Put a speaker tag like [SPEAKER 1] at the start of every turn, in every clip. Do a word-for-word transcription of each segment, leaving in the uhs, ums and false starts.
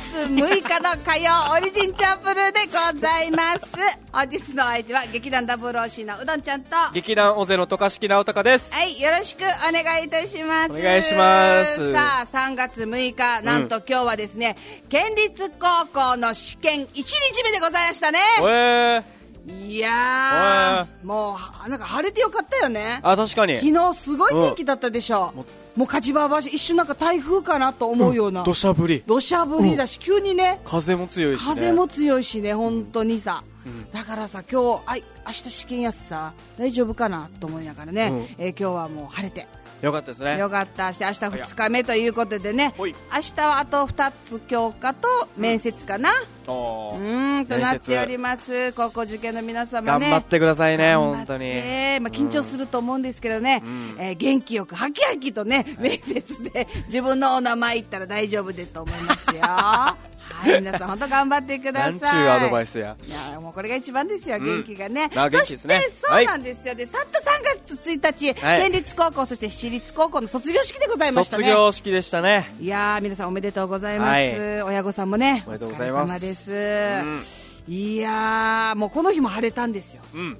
[SPEAKER 1] つむいかの火曜オリジンチャンプルーでございます。本日の相手は劇団ダブルオーシーのうどんちゃんと
[SPEAKER 2] 劇団オゼの渡嘉敷直隆です。
[SPEAKER 1] はい、よろしくお願いいたします。
[SPEAKER 2] お願いします。
[SPEAKER 1] さあさんがつむいか、なんと今日はですね、うん、県立高校の試験いちにちめでございましたね。
[SPEAKER 2] えー
[SPEAKER 1] いやー、もうなんか晴れてよかったよね。
[SPEAKER 2] あ、確かに
[SPEAKER 1] 昨日すごい天気だったでしょ、うん、もう勝ち場橋一瞬なんか台風かなと思うような、
[SPEAKER 2] 土砂降り
[SPEAKER 1] 土砂降りだし、うん、急にね
[SPEAKER 2] 風も強いしね
[SPEAKER 1] 風も強いしね、本当にさ、
[SPEAKER 2] うん、
[SPEAKER 1] だからさ今日あい明日試験やつさ大丈夫かなと思いながらね、うん、えー、今日はもう晴れて
[SPEAKER 2] よかったですね。
[SPEAKER 1] よかった。明日ふつかめということでね、明日はあとふたつ教科と面接かな、うん、うーんとなっております。高校受験の皆様ね、
[SPEAKER 2] 頑張ってくださいね。本当に、
[SPEAKER 1] まあ、緊張すると思うんですけどね、うん、えー、元気よくハキハキとね、面接で自分のお名前言ったら大丈夫でと思いますよはい、皆さん本当頑張ってください。
[SPEAKER 2] なんちゅうアドバイスや。
[SPEAKER 1] いやもうこれが一番ですよ、うん、元気がね。
[SPEAKER 2] あ、元気ですね。
[SPEAKER 1] そしてそうなんですよ、でさっとさんがつついたち、はい、県立高校そして私立高校の卒業式でございましたね。
[SPEAKER 2] 卒業式でしたね。
[SPEAKER 1] いやー皆さんおめでとうございます、はい、親御さんもね
[SPEAKER 2] おめでとうございます。
[SPEAKER 1] お疲れ様です、うん、いやーもうこの日も晴れたんですよ、
[SPEAKER 2] うん、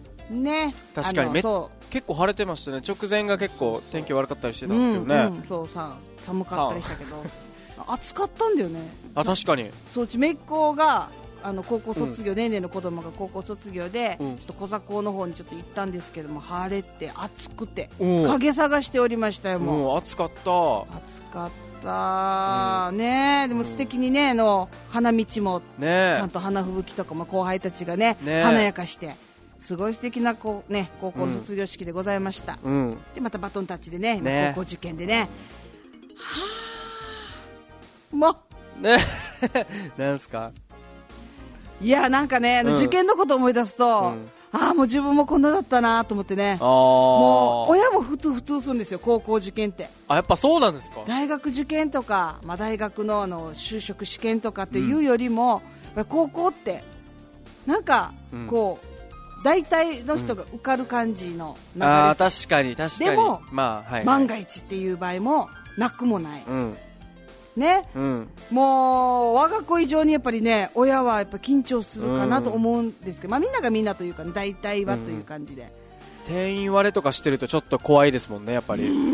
[SPEAKER 1] ね。
[SPEAKER 2] 確かにめ結構晴れてましたね。直前が結構天気悪かったりしてたんですけどね、
[SPEAKER 1] うんうん、そうさ寒かったりしたけど暑かったんだよね。
[SPEAKER 2] あ、確かに
[SPEAKER 1] そう、ちめっ子があの高校卒業、うん、年々の子供が高校卒業で、うん、ちょっと小座校の方にちょっと行ったんですけども、晴れて暑くて影探しておりましたよ。も
[SPEAKER 2] う暑かった
[SPEAKER 1] 暑かった、うん、ね。でも素敵にね、の花道もちゃんと花吹雪とかも後輩たちが ね, ね華やかしてすごい素敵なこう、ね、高校の卒業式でございました、うん、でまたバトンタッチで ね, ね高校受験でね、はぁもう
[SPEAKER 2] ねなんすか。
[SPEAKER 1] いやなんかね、うん、受験のことを思い出すと、うん、ああもう自分もこんなだったなと思ってね。あもう親もふつふつするんですよ、高校受験って。
[SPEAKER 2] あ、やっぱそうなんですか。
[SPEAKER 1] 大学受験とか、まあ、大学 の, あの就職試験とかっていうよりも、うん、高校ってなんかこう、うん、大体の人が受かる感じの流れ、うん、
[SPEAKER 2] あ確かに確かに。でも、まあはいはい、
[SPEAKER 1] 万が一っていう場合もなくもない、
[SPEAKER 2] うん
[SPEAKER 1] ね、うん、もう我が子以上にやっぱりね親はやっぱ緊張するかなと思うんですけど、うん、まあ、みんながみんなというか、ね、大体はという感じで、
[SPEAKER 2] うん、定員割れとかしてるとちょっと怖いですもんね、やっぱり。
[SPEAKER 1] うん、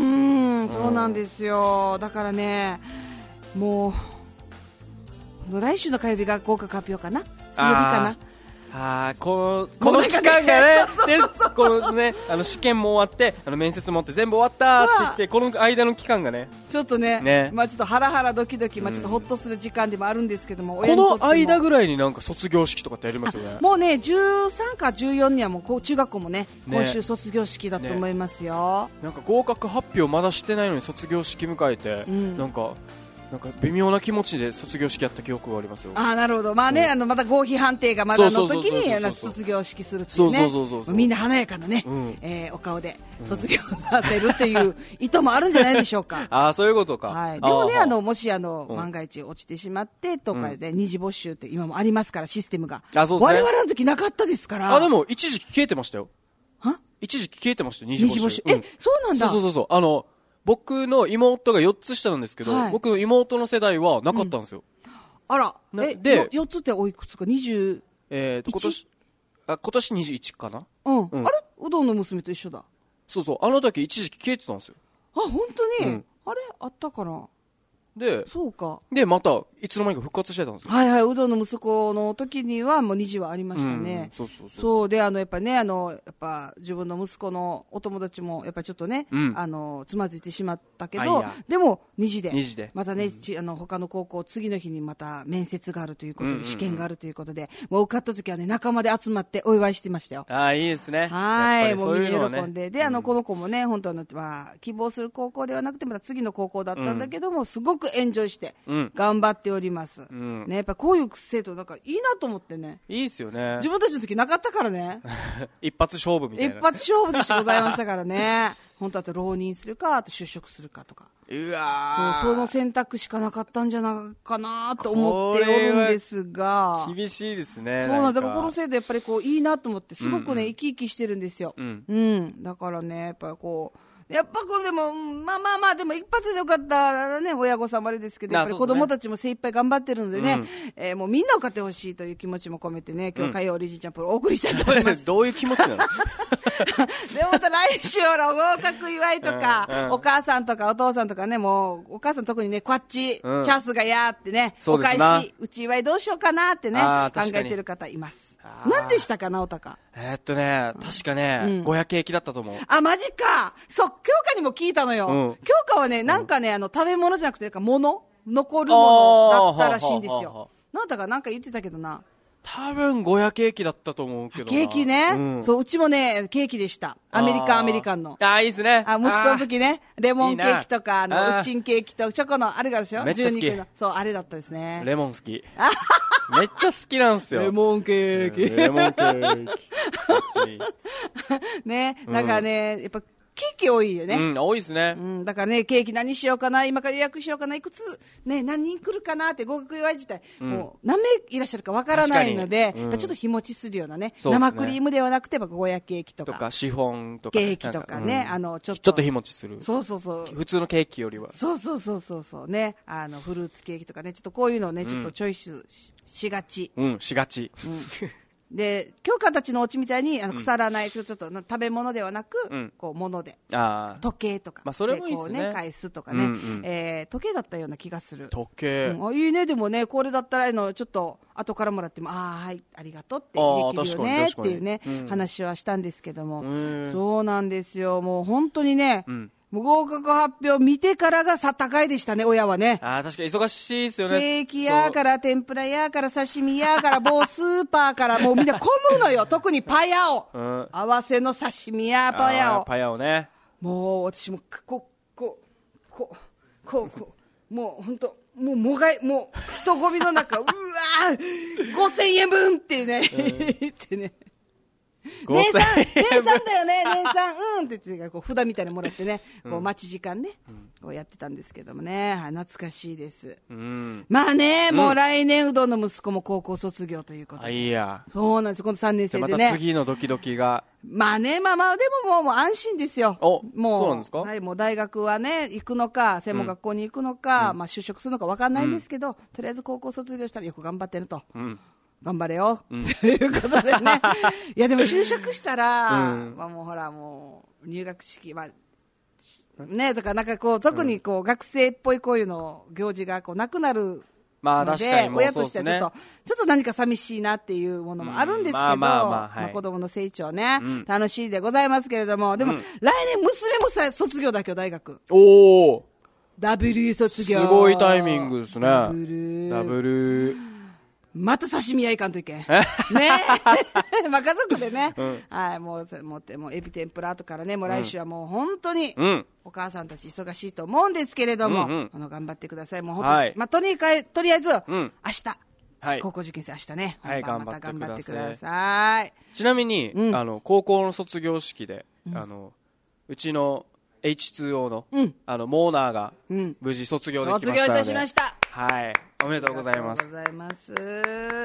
[SPEAKER 1] そうなんですよ。だからねもう来週の火曜日が合格発表かな、水曜日かな。
[SPEAKER 2] あこのこの期間がね、でこのねあの試験も終わってあの面接も終わって全部終わったって言って、この間の期間がね
[SPEAKER 1] ちょっと ね, ね、まあ、ちょっとハラハラドキドキ、まあ、ちょっとホッとする時間でもあるんですけども、
[SPEAKER 2] うん、この間ぐらいになんか卒業式とかってやりますよね。
[SPEAKER 1] もうねじゅうさんかじゅうよんにはもう中学校も ね, ね今週卒業式だと思いますよ、
[SPEAKER 2] ね、なんか合格発表まだしてないのに卒業式迎えて、うん、なんかなんか微妙な気持ちで卒業式やった記憶がありますよ。
[SPEAKER 1] あーなるほど、まあね、うん、あのまた合否判定がまだの時に卒業式するっていうね、みんな華やかなね、うん、えー、お顔で卒業させるっていう意図もあるんじゃないでしょうか
[SPEAKER 2] ああそういうことか、
[SPEAKER 1] はい、でもねあのもしあの、うん、万が一落ちてしまってとかで、うん、二次募集って今もありますからシステムが。あそうですね、我々の時なかったですから。
[SPEAKER 2] あでも一時期消えてましたよ。は一時期消えてましたよ、二次募集。二次募集、
[SPEAKER 1] うん、えそうなんだ。
[SPEAKER 2] そうそうそう、あの僕の妹がよっつ下なんですけど、はい、僕の妹の世代はなかったんですよ、うん、
[SPEAKER 1] あらえでよっつっておいくつかにじゅういち、
[SPEAKER 2] えー、と今年あ今年にじゅういちかな、
[SPEAKER 1] うんうん、あれうどんの娘と一緒だ。
[SPEAKER 2] そうそう、あの時一時期消えてたんですよ。
[SPEAKER 1] あ本当に、うん、あれあったかな。
[SPEAKER 2] で
[SPEAKER 1] そうか
[SPEAKER 2] でまたいつの間にか復活してたんですよ。
[SPEAKER 1] はいはい、うどんの息子の時にはもうにじはありましたね、うん、そうそうそうそうであのやっぱねあのやっぱ自分の息子のお友達もやっぱりちょっとね、うん、あのつまずいてしまったけどでもにじで
[SPEAKER 2] にじで
[SPEAKER 1] またね、うん、あの他の高校次の日にまた面接があるということで、うんうんうん、試験があるということでもう受かった時はね仲間で集まってお祝いしてましたよ。
[SPEAKER 2] ああいいですね。
[SPEAKER 1] はいもうみんな喜んでであの、うん、この子もね本当は、まあ、希望する高校ではなくてまた次の高校だったんだけども、うん、すごくエンジョイしてうん、頑張っております、うんね、やっぱこういう生徒だからいいなと思ってね。
[SPEAKER 2] いいですよね。
[SPEAKER 1] 自分たちの時なかったからね
[SPEAKER 2] 一発勝負みたいな
[SPEAKER 1] 一発勝負でしてございましたからね本当あと浪人するかあと就職するかとか
[SPEAKER 2] うわ
[SPEAKER 1] そうその選択しかなかったんじゃないかなと思っておるんですが
[SPEAKER 2] 厳しいですね。
[SPEAKER 1] そうなんだからこの制度やっぱりこういいなと思ってすごくね、うんうん、生き生きしてるんですよ、うん、うん、だからねやっぱりこうやっぱこうでも、まあまあまあ、でも一発でよかったらね、親御さんもあれですけど、やっぱり子供たちも精一杯頑張ってるのでね、うん、えー、もうみんなを勝ってほしいという気持ちも込めてね、今日火曜リジチャンプルお送りしたいと思います。
[SPEAKER 2] どういう気持ちなの？でも
[SPEAKER 1] また来週は合格祝いとか、うんうん、お母さんとかお父さんとかね、もう、お母さん特にね、こっち、うん、チャンスがやーってね、お返し、うち祝いどうしようかなってね、考えてる方います。何でしたか、直高。
[SPEAKER 2] えー、っとね、確かね、うん、ごひゃくえきだったと思う。
[SPEAKER 1] あ、マジか。そう、京香にも聞いたのよ。うん、京香はね、なんかね、あの、食べ物じゃなくて、物残るものだったらしいんですよ。直高なんか言ってたけどな。
[SPEAKER 2] 多分ごひゃくえきだったと思うけどな。
[SPEAKER 1] ケーキね、うん。そう、うちもね、ケーキでした。アメリカン、アメリカンの。
[SPEAKER 2] ああ、いいですね。
[SPEAKER 1] あ、息子の時ね、レモンケーキとか、あの、ウッチンケーキと、チョコの、あれがあるでしょ？
[SPEAKER 2] めっちゃ好き。
[SPEAKER 1] のそう、あれだったですね。
[SPEAKER 2] レモン好き。めっちゃ好きなんですよ。
[SPEAKER 1] レモンケーキ。
[SPEAKER 2] レモンケーキ。
[SPEAKER 1] ね、なんかね、やっぱ、ケーキ多いよね。
[SPEAKER 2] うん、多いですね。
[SPEAKER 1] うん、だからね、ケーキ何しようかな、今から予約しようかな、いくつ、ね、何人来るかなって合格祝い自体、うん、もう何名いらっしゃるかわからないので、うん、ちょっと日持ちするようなね、ね、生クリームではなくて、ゴーヤケーキとか。
[SPEAKER 2] とか、シフォンとか。
[SPEAKER 1] ケーキとかね、うん、あの、ちょっと。
[SPEAKER 2] ちょっと日持ちする。
[SPEAKER 1] そうそうそう。
[SPEAKER 2] 普通のケーキよりは。
[SPEAKER 1] そうそうそうそうそうね、あの、フルーツケーキとかね、ちょっとこういうのをね、ちょっとチョイスし、しがち。
[SPEAKER 2] うん、しがち。
[SPEAKER 1] うんで、京香たちのお家みたいにあの腐らない、うん、ちょっと食べ物ではなく、うん、こう物で、
[SPEAKER 2] あ
[SPEAKER 1] 時計とか、
[SPEAKER 2] まあ、それもいいですね。
[SPEAKER 1] こうね返すとかね、うんうん、えー、時計だったような気がする。
[SPEAKER 2] 時計、
[SPEAKER 1] うん、あいいね、でもね、これだったらのちょっと後からもらっても、ああはいありがとうってできるよねっていうね、うん、話はしたんですけども、そうなんですよ。もう本当にね。うん、合格発表見てからがさ高いでしたね、親はね。
[SPEAKER 2] ああ、確かに忙しいですよね。
[SPEAKER 1] ケーキやから天ぷらやから刺身やから某スーパーからもうみんな混むのよ。特にパヤオ、うん、合わせの刺身やパヤオ。
[SPEAKER 2] パヤオね。
[SPEAKER 1] もう私もこここここもう本当もうもがいもう人混みの中うわーごせんえんぶんってね、うん、言ってね。姉さん、姉さんだよね、姉さん、うんって言って、こう札みたいなのもらってね、こう待ち時間ね、うん、こうやってたんですけどもね、はい、懐かしいです。うん、まあね、もう来年うどんの息子も高校卒業ということで。
[SPEAKER 2] あ、いいや。
[SPEAKER 1] そうなんです、今度さんねん生でね。
[SPEAKER 2] また次のドキドキが。
[SPEAKER 1] まあね、まあまあ、でももうもう安心ですよ。
[SPEAKER 2] お、
[SPEAKER 1] もう、
[SPEAKER 2] そうなんですか？
[SPEAKER 1] はい、もう大学はね、行くのか、専門学校に行くのか、うん、まあ就職するのか分かんないんですけど、うん、とりあえず高校卒業したらよく頑張ってると。うん頑張れよ、うん、ということでねいやでも就職したら、うんまあ、もうほらもう入学式、まあね、だからなんかこう特にこう、うん、学生っぽいこういうの行事がこうなくなるので、
[SPEAKER 2] まあ、確かにもう
[SPEAKER 1] 親としてはちょっと、ね、ちょっと何か寂しいなっていうものもあるんですけど、まあまあまあはい、子供の成長ね、うん、楽しいでございますけれども、でも、うん、来年娘もさ卒業だけど大学おおダブル卒業
[SPEAKER 2] すごいタイミングですね。
[SPEAKER 1] ダブル
[SPEAKER 2] ダブル
[SPEAKER 1] また刺身屋いかんといけん。ねまあ家族でね。うん、はい、もう、もう、もうエビ天ぷら後からね、もう来週はもう本当に、お母さんたち忙しいと思うんですけれども、うんうん、あの頑張ってください。もう本当に、はい、まあとにかく、とりあえず、うん、明日、はい、高校受験生明日ね、
[SPEAKER 2] はい、
[SPEAKER 1] また頑張ってください。
[SPEAKER 2] ちなみに、うん、あの、高校の卒業式で、うん、あの、うちの、エイチツーオー の、うん、あのモーナーが無事卒業できましたので、
[SPEAKER 1] 卒業いたしました。
[SPEAKER 2] はい、おめでとうございます。
[SPEAKER 1] ありがとうございます。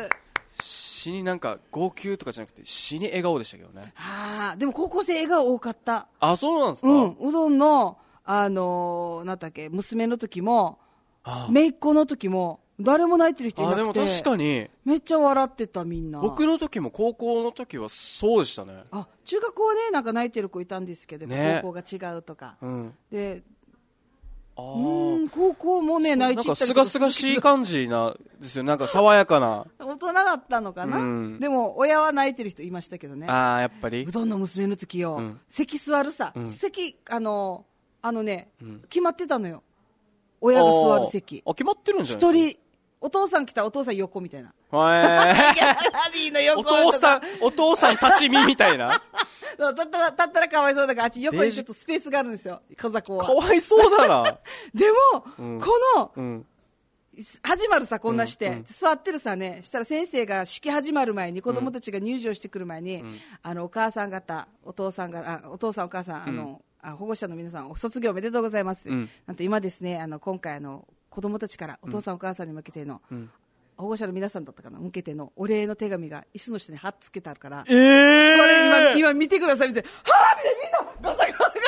[SPEAKER 2] 死になんか号泣とかじゃなくて死に笑顔でしたけどね。
[SPEAKER 1] はあ、でも高校生笑顔多かった。
[SPEAKER 2] あ、そうなんですか。
[SPEAKER 1] うん、うどんのあのー、なんだっけ娘の時も、はあ、姪っ子の時も。誰も泣いてる人いなくて。あ、でも確かにめっちゃ笑ってたみんな。
[SPEAKER 2] 僕の時も高校の時はそうでしたね。
[SPEAKER 1] あ、中学校はねなんか泣いてる子いたんですけど、ね、高校が違うとか、うん、であうん高校もね泣いてたりとか
[SPEAKER 2] すがすがしい感じなですよ。なんか爽やかな
[SPEAKER 1] 大人だったのかな、うん、でも親は泣いてる人いましたけどね。
[SPEAKER 2] ああやっぱり
[SPEAKER 1] うどんの娘の時よ、うん、席座るさ、うん、席あのあのね、うん、決まってたのよ親が座る席。
[SPEAKER 2] あ決まってるんじゃない
[SPEAKER 1] 一人お父さん来たお父さん横みたいな。
[SPEAKER 2] ギャラ
[SPEAKER 1] リーの横
[SPEAKER 2] お父さん、お父さん立ち見みたいな。
[SPEAKER 1] 立ったら、立ったらかわいそうだから、あっち横にちょっとスペースがあるんですよ、風子は。
[SPEAKER 2] かわいそうだな。
[SPEAKER 1] でも、うん、この、うん、始まるさ、こんなして、うんうん、座ってるさね、したら先生が式始まる前に、子供たちが入場してくる前に、うん、あの、お母さん方、お父さんが、あお父さんお母さん、あの、うん、あ保護者の皆さん、お卒業おめでとうございます。うん、なんと今ですね、あの、今回あの、子供たちからお父さんお母さんに向けての、うん保護者の皆さんだったかな向けてのお礼の手紙が椅子の下に貼っつけてあるから、
[SPEAKER 2] えー、
[SPEAKER 1] それ今今見てくださいって、はぁみんなガサガサガサ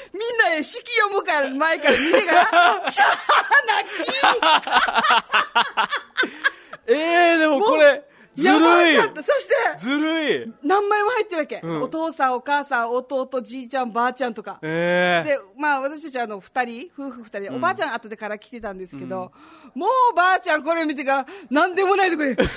[SPEAKER 1] みんなで式読むから前から見てからチャー泣き
[SPEAKER 2] えー、でもこれずるい。
[SPEAKER 1] そして
[SPEAKER 2] ずるい。
[SPEAKER 1] 何枚も入ってるわけ、
[SPEAKER 2] うん、
[SPEAKER 1] お父さんお母さん弟じいちゃんばあちゃんとか、
[SPEAKER 2] えー、
[SPEAKER 1] でまあ私たちあのふたり夫婦ふたりで、うん、おばあちゃん後でから来てたんですけど、うん、もうばあちゃんこれ見てから何でもないとこにひっ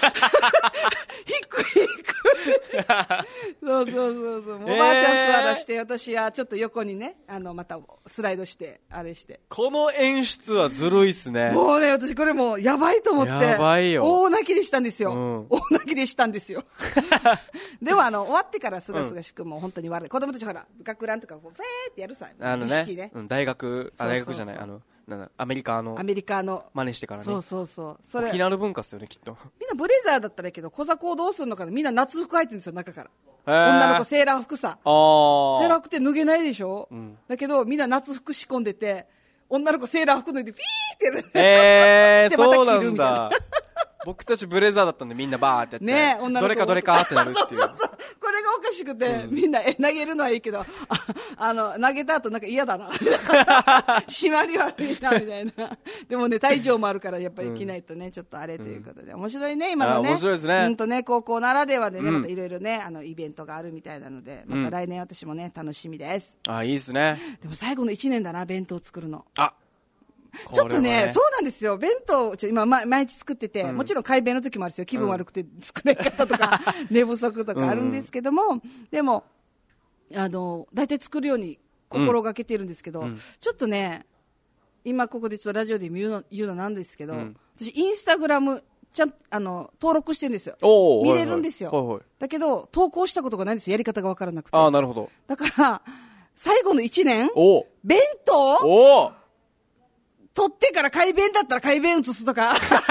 [SPEAKER 1] くりひっくりそうそうそうそう、おばあちゃん座らして、えー、私はちょっと横にねあのまたスライドしてあれして、
[SPEAKER 2] この演出はずるいっすね。
[SPEAKER 1] もうね私これもうやばいと思って
[SPEAKER 2] やばいよ、
[SPEAKER 1] 大泣きでしたんですよ、うん、大泣きでしたんですよでもあの終わってからすがすがしくもう本当に悪い、子供たちほら学ランとかこうフェーってやるさ、
[SPEAKER 2] あのね、
[SPEAKER 1] ね、
[SPEAKER 2] うん、大学あ大学じゃないあのなんだアメリカの
[SPEAKER 1] アメリカの
[SPEAKER 2] 真似してからね、
[SPEAKER 1] そうそうそうそれ
[SPEAKER 2] 沖縄の文化っすよねきっと。
[SPEAKER 1] みんなブレザーだったらいいけど小雑魚をどうするのかな、みんな夏服入ってるんですよ中から、女の子セーラー服さ、あセーラー服って脱げないでしょ、うん、だけどみんな夏服仕込んでて女の子セーラー服脱いでピーってやる、
[SPEAKER 2] えー、
[SPEAKER 1] でまた着るみたいな。
[SPEAKER 2] そうなんだ僕たちブレザーだったんでみんなバーってやって、
[SPEAKER 1] ね、女の子
[SPEAKER 2] どれかどれかってなるっていう
[SPEAKER 1] そうそうそう、これがおかしくて、うん、みんなえ投げるのはいいけど あ, あの投げた後なんか嫌だな締まり悪いなみたいなでもね体調もあるからやっぱり着ないとね、うん、ちょっとあれということで面白いね今のね、
[SPEAKER 2] 面白いですね、
[SPEAKER 1] うんとね高校ならではでね、またいろいろねあのイベントがあるみたいなので、また来年私もね楽しみです。
[SPEAKER 2] あいいですね。
[SPEAKER 1] でも最後のいちねんだな弁当作るの。
[SPEAKER 2] あ
[SPEAKER 1] ちょっと ね, ねそうなんですよ、弁当ちょ今毎日作ってて、うん、もちろん改弁の時もあるんですよ、気分悪くて作れ方とか、うん、寝不足とかあるんですけども、うん、でもあの大体作るように心がけてるんですけど、うん、ちょっとね今ここでちょっとラジオで言うの言うのなんですけど、うん、私インスタグラムちゃんあの登録してるんですよ、見れるんですよ、はいはい、だけど投稿したことがないんですよ、やり方が分からなくて。
[SPEAKER 2] あなるほど。
[SPEAKER 1] だから最後のいちねん弁当
[SPEAKER 2] お
[SPEAKER 1] 取ってから改弁だったら改弁写すとか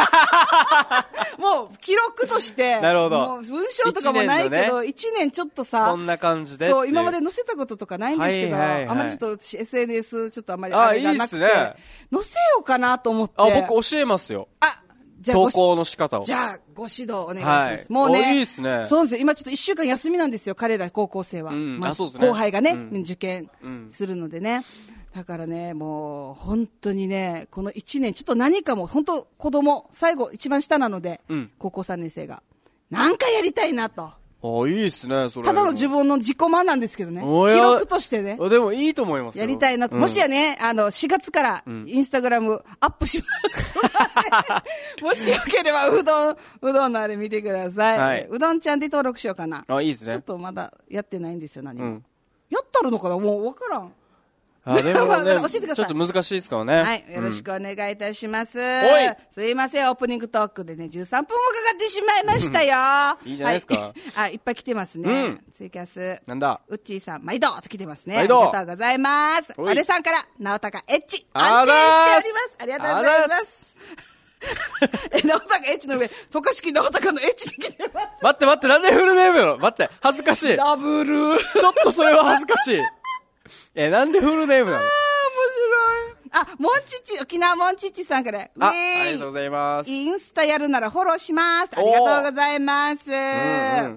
[SPEAKER 1] もう記録として
[SPEAKER 2] なるほど、
[SPEAKER 1] もう文章とかもないけどいちねんちょっとさ
[SPEAKER 2] こんな感じで
[SPEAKER 1] そう今まで載せたこととかないんですけど、はいはいはい、あまりちょっと エスエヌエス ちょっとあまりあれがなくて、
[SPEAKER 2] いいっすね、
[SPEAKER 1] 載せようかなと思って。
[SPEAKER 2] あ僕教えますよ、
[SPEAKER 1] あじゃあ
[SPEAKER 2] 投稿の仕方を。
[SPEAKER 1] じゃあご指導お願いします、はい、もうね
[SPEAKER 2] いいっすね。
[SPEAKER 1] そうですよ、今ちょっといっしゅうかん休みなんですよ彼ら高校生は、
[SPEAKER 2] うん
[SPEAKER 1] まあ、
[SPEAKER 2] あそうですね、
[SPEAKER 1] 後輩がね、
[SPEAKER 2] うん、
[SPEAKER 1] 受験するのでね、だからねもう本当にねこのいちねんちょっと何かも本当子供最後一番下なので、うん、高校さんねん生が何かやりたいなと。
[SPEAKER 2] あいいっすねそれ。
[SPEAKER 1] ただの自分の自己満なんですけどね、記録としてね
[SPEAKER 2] でもいいと思いますよ、
[SPEAKER 1] やりたいなと、うん、もしやねあのしがつからインスタグラムアップします、うん、もしよければうどんうどんのあれ見てください、はい、うどんちゃんで登録しようかな。
[SPEAKER 2] あいいですね。
[SPEAKER 1] ちょっとまだやってないんですよ何も、うん、やったるのかなもう分からん。
[SPEAKER 2] あでもね、
[SPEAKER 1] 教えてください。
[SPEAKER 2] ちょっと難しいですからね。
[SPEAKER 1] はい、よろしくお願いいたします。うん、すいません、オープニングトークでね、じゅうさんぷんもかかってしまいましたよ。
[SPEAKER 2] いいじゃないですか。
[SPEAKER 1] はい、あ、いっぱい来てますね。うん、ツイキャス。
[SPEAKER 2] なんだ
[SPEAKER 1] うっちーさん、毎度と来てますね。
[SPEAKER 2] 毎度。
[SPEAKER 1] ありがとうございます。あれさんから、なおたかエッチ。安定しております。ありがとうございます。え、なおたかエッチの上、渡嘉敷なおたかのエッチで来てます。
[SPEAKER 2] 待って待って、なんでフルネームなの？待って、恥ずかしい。
[SPEAKER 1] ダブル。
[SPEAKER 2] ちょっとそれは恥ずかしい。え、なんでフルネームなの？
[SPEAKER 1] あ、モンチッチ、沖縄モンチッチさんから。あ、
[SPEAKER 2] ありがとうございます。
[SPEAKER 1] インスタやるならフォローします。ありがとうございます。うんうん、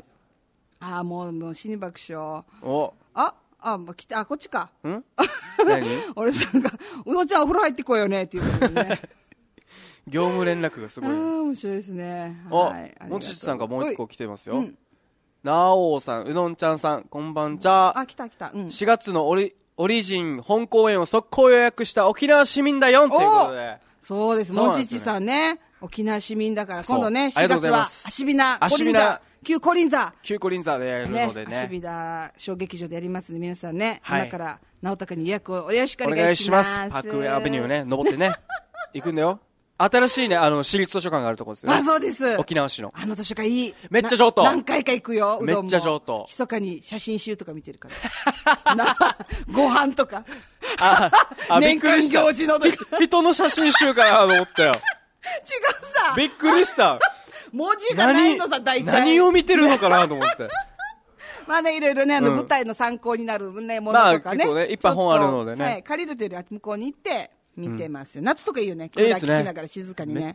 [SPEAKER 1] あ、もう、もう死に爆笑。
[SPEAKER 2] お
[SPEAKER 1] あ、あ、もう来た、あ、こっちか。
[SPEAKER 2] ん何
[SPEAKER 1] 俺なんか、うどちゃんお風呂入ってこいよね、っていうことでね。
[SPEAKER 2] 業務連絡がすごい。
[SPEAKER 1] 面白いですね。
[SPEAKER 2] はい。モンチッチさんがもう一個来てますよ。うん、なおさん、うどんちゃんさん、こんばんちゃ。
[SPEAKER 1] あ、来た来た。うん、
[SPEAKER 2] しがつのオリ、オリジン本公演を速攻予約した沖縄市民だよということで。
[SPEAKER 1] そうです。モンチッチさんね。沖縄市民だから、今度ね、しがつは、アシビナ、コリンザ、旧コリンザ。
[SPEAKER 2] 旧コリンザでやるのでね。
[SPEAKER 1] アシビナ小劇場でやりますので、皆さんね、今から、直高に予約をよろしくお願いします。お願いします。
[SPEAKER 2] パークウェイアベニューね、登ってね、行くんだよ。新しいね、あの、私立図書館があるところですね。
[SPEAKER 1] あ、そうです。
[SPEAKER 2] 沖縄市の。
[SPEAKER 1] あの図書館いい。
[SPEAKER 2] めっちゃ上等。
[SPEAKER 1] 何回か行くよ、うどんも。
[SPEAKER 2] めっちゃ上等。
[SPEAKER 1] 密かに写真集とか見てるから。な、ご飯とか。
[SPEAKER 2] あ、あ、
[SPEAKER 1] 年間行事の
[SPEAKER 2] 人の写真集かなと思ったよ。違う
[SPEAKER 1] さ。
[SPEAKER 2] びっくりした。
[SPEAKER 1] 文字がないのさ、大体。
[SPEAKER 2] 何を見てるのかなと思って。
[SPEAKER 1] まあね、いろいろね、あの、舞台の参考になるね、ものとかね。
[SPEAKER 2] まあ、結構ね、いっぱい本あるのでね。
[SPEAKER 1] はい、借りるというよりは向こうに行って、見てますよ、うん、夏とかいいよね。クーラー聞きながら静かにね。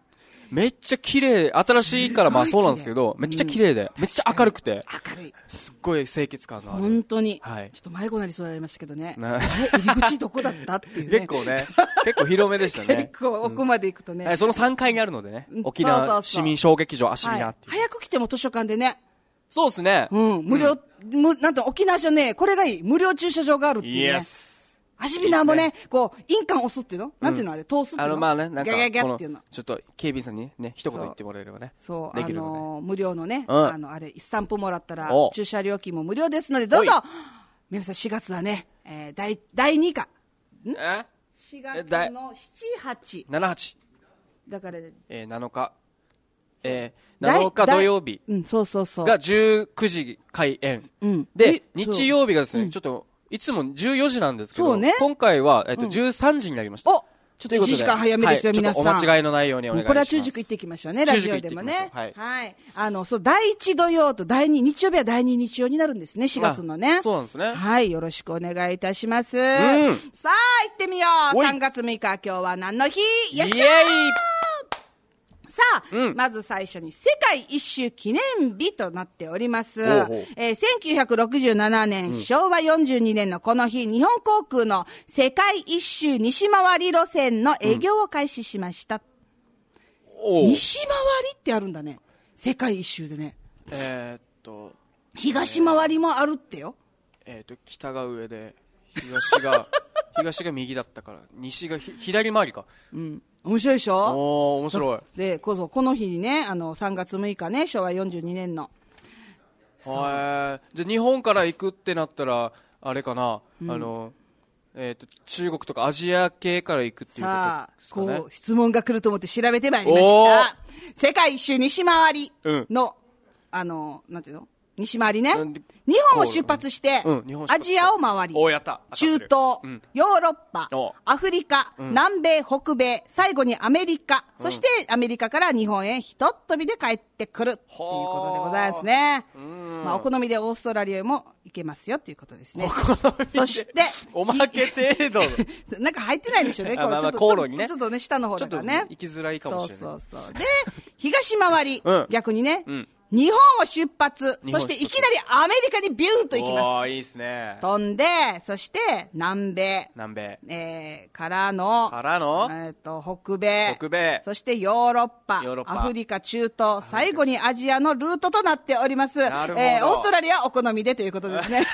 [SPEAKER 2] めっちゃ綺麗、新しいからまあそうなんですけど、めっちゃ綺麗で、めっちゃ明るくて、
[SPEAKER 1] 明るい。
[SPEAKER 2] すっごい清潔感がある。
[SPEAKER 1] 本当に。
[SPEAKER 2] はい。
[SPEAKER 1] ちょっと迷子なりそうになりましたけどね。
[SPEAKER 2] ね
[SPEAKER 1] あれ入り口どこだったっていうね。
[SPEAKER 2] 結構ね、結構広めでしたね。
[SPEAKER 1] 結構奥まで行くとね。
[SPEAKER 2] はい、そのさんがいにあるのでね、
[SPEAKER 1] うん
[SPEAKER 2] 沖
[SPEAKER 1] そうそうそう
[SPEAKER 2] 縄市民小劇場アシビナっていう。
[SPEAKER 1] はい、早く来ても図書館でね。
[SPEAKER 2] そうですね。
[SPEAKER 1] うん、無料、むなんと沖縄じゃね、これがいい。無料駐車場があるっていうね。
[SPEAKER 2] イエス。
[SPEAKER 1] アシビナもね、こう、印鑑押すっていうのなんていうのあれ、通すっていうの
[SPEAKER 2] あの、まあね、なんか、
[SPEAKER 1] ギャギャギャっていうの。
[SPEAKER 2] ちょっと、警備員さんにね、一言言ってもらえればね。
[SPEAKER 1] そう、あ
[SPEAKER 2] できるので
[SPEAKER 1] のー、無料のね、
[SPEAKER 2] うん
[SPEAKER 1] あの、あれ、スタンプもらったら
[SPEAKER 2] お、
[SPEAKER 1] 駐車料金も無料ですので、どうぞ皆さんしがつはね、えー、第、第にか。
[SPEAKER 2] え
[SPEAKER 1] しがつのしち、はち。
[SPEAKER 2] ななはち。
[SPEAKER 1] だから、
[SPEAKER 2] えー、なのか。えー、なのか土曜日
[SPEAKER 1] うん、そうそうそう。
[SPEAKER 2] がじゅうくじ開演。
[SPEAKER 1] うん
[SPEAKER 2] で、
[SPEAKER 1] え
[SPEAKER 2] 日曜日がですね、ちょっと、いつもじゅうよじなんですけど、
[SPEAKER 1] そうね
[SPEAKER 2] 今回は、えっと、じゅうさんじになりました。
[SPEAKER 1] おちょっといちじかん早めですよ、
[SPEAKER 2] はい、
[SPEAKER 1] 皆さん。
[SPEAKER 2] ちょっとお間違いのないようにお願いします。
[SPEAKER 1] これは中軸行っていきましょうね、ラジオでもね。
[SPEAKER 2] はい。
[SPEAKER 1] はい。あの、そう、だいいち土曜とだいに、日曜日はだいに日曜になるんですね、しがつのね。
[SPEAKER 2] そうなんですね。
[SPEAKER 1] はい、よろしくお願いいたします。
[SPEAKER 2] ん
[SPEAKER 1] さあ、行ってみよう。
[SPEAKER 2] おい
[SPEAKER 1] さんがつむいか、今日は何の日よっし
[SPEAKER 2] イエ
[SPEAKER 1] ゃー
[SPEAKER 2] ーイ
[SPEAKER 1] さあ、
[SPEAKER 2] うん
[SPEAKER 1] まず最初に世界一周記念日となっております。
[SPEAKER 2] ほうほう
[SPEAKER 1] えーせんきゅうひゃくろくじゅうななねん、うん、しょうわよんじゅうにねんのこの日、日本航空の世界一周西回り路線の営業を開始しました。うん、西回りってあるんだね。世界一周でね。
[SPEAKER 2] えー、っと。
[SPEAKER 1] 東回りもあるってよ。
[SPEAKER 2] えー、っと、北が上で、東が、東が右だったから、西がひ左回りか。
[SPEAKER 1] うん。面白いでしょ？
[SPEAKER 2] おー、面白い。
[SPEAKER 1] で、こそ、この日にね、あの、さんがつむいかね、しょうわよんじゅうにねんの。
[SPEAKER 2] はい。じゃあ日本から行くってなったら、あれかな、うん、あの、えっと、中国とかアジア系から行くっていうことですかね。さあ、
[SPEAKER 1] こう、質問が来ると思って調べてまいりました。世界一周西回りの、うん、あの、なんていうの？西回りね。日本を出発して、アジアを回り、中東、ヨーロッパ、アフリカ、南米、北米、最後にアメリカ、そしてアメリカから日本へひとっ飛びで帰ってくるっていうことでございますね。まあ、お好みでオーストラリアも行けますよっていうことですね。そして、
[SPEAKER 2] おまけ程度。
[SPEAKER 1] なんか入ってないでしょうね。
[SPEAKER 2] こうちょっと、ちょっと、
[SPEAKER 1] ちょっとね、下の方だからね。
[SPEAKER 2] 行きづらいかもしれない。
[SPEAKER 1] そうそうそう。で、東回り、逆にね、日本を出発、そしていきなりアメリカにビューンと行きます。
[SPEAKER 2] おー、いいですね。
[SPEAKER 1] 飛んで、そして南米。
[SPEAKER 2] 南米。
[SPEAKER 1] えー、からの、
[SPEAKER 2] からの、
[SPEAKER 1] えっと、北米。
[SPEAKER 2] 北米。
[SPEAKER 1] そしてヨーロッパ。
[SPEAKER 2] ヨーロッパ。
[SPEAKER 1] アフリカ、中東、最後にアジアのルートとなっております。
[SPEAKER 2] なるほど。
[SPEAKER 1] えー、オーストラリアはお好みでということですね。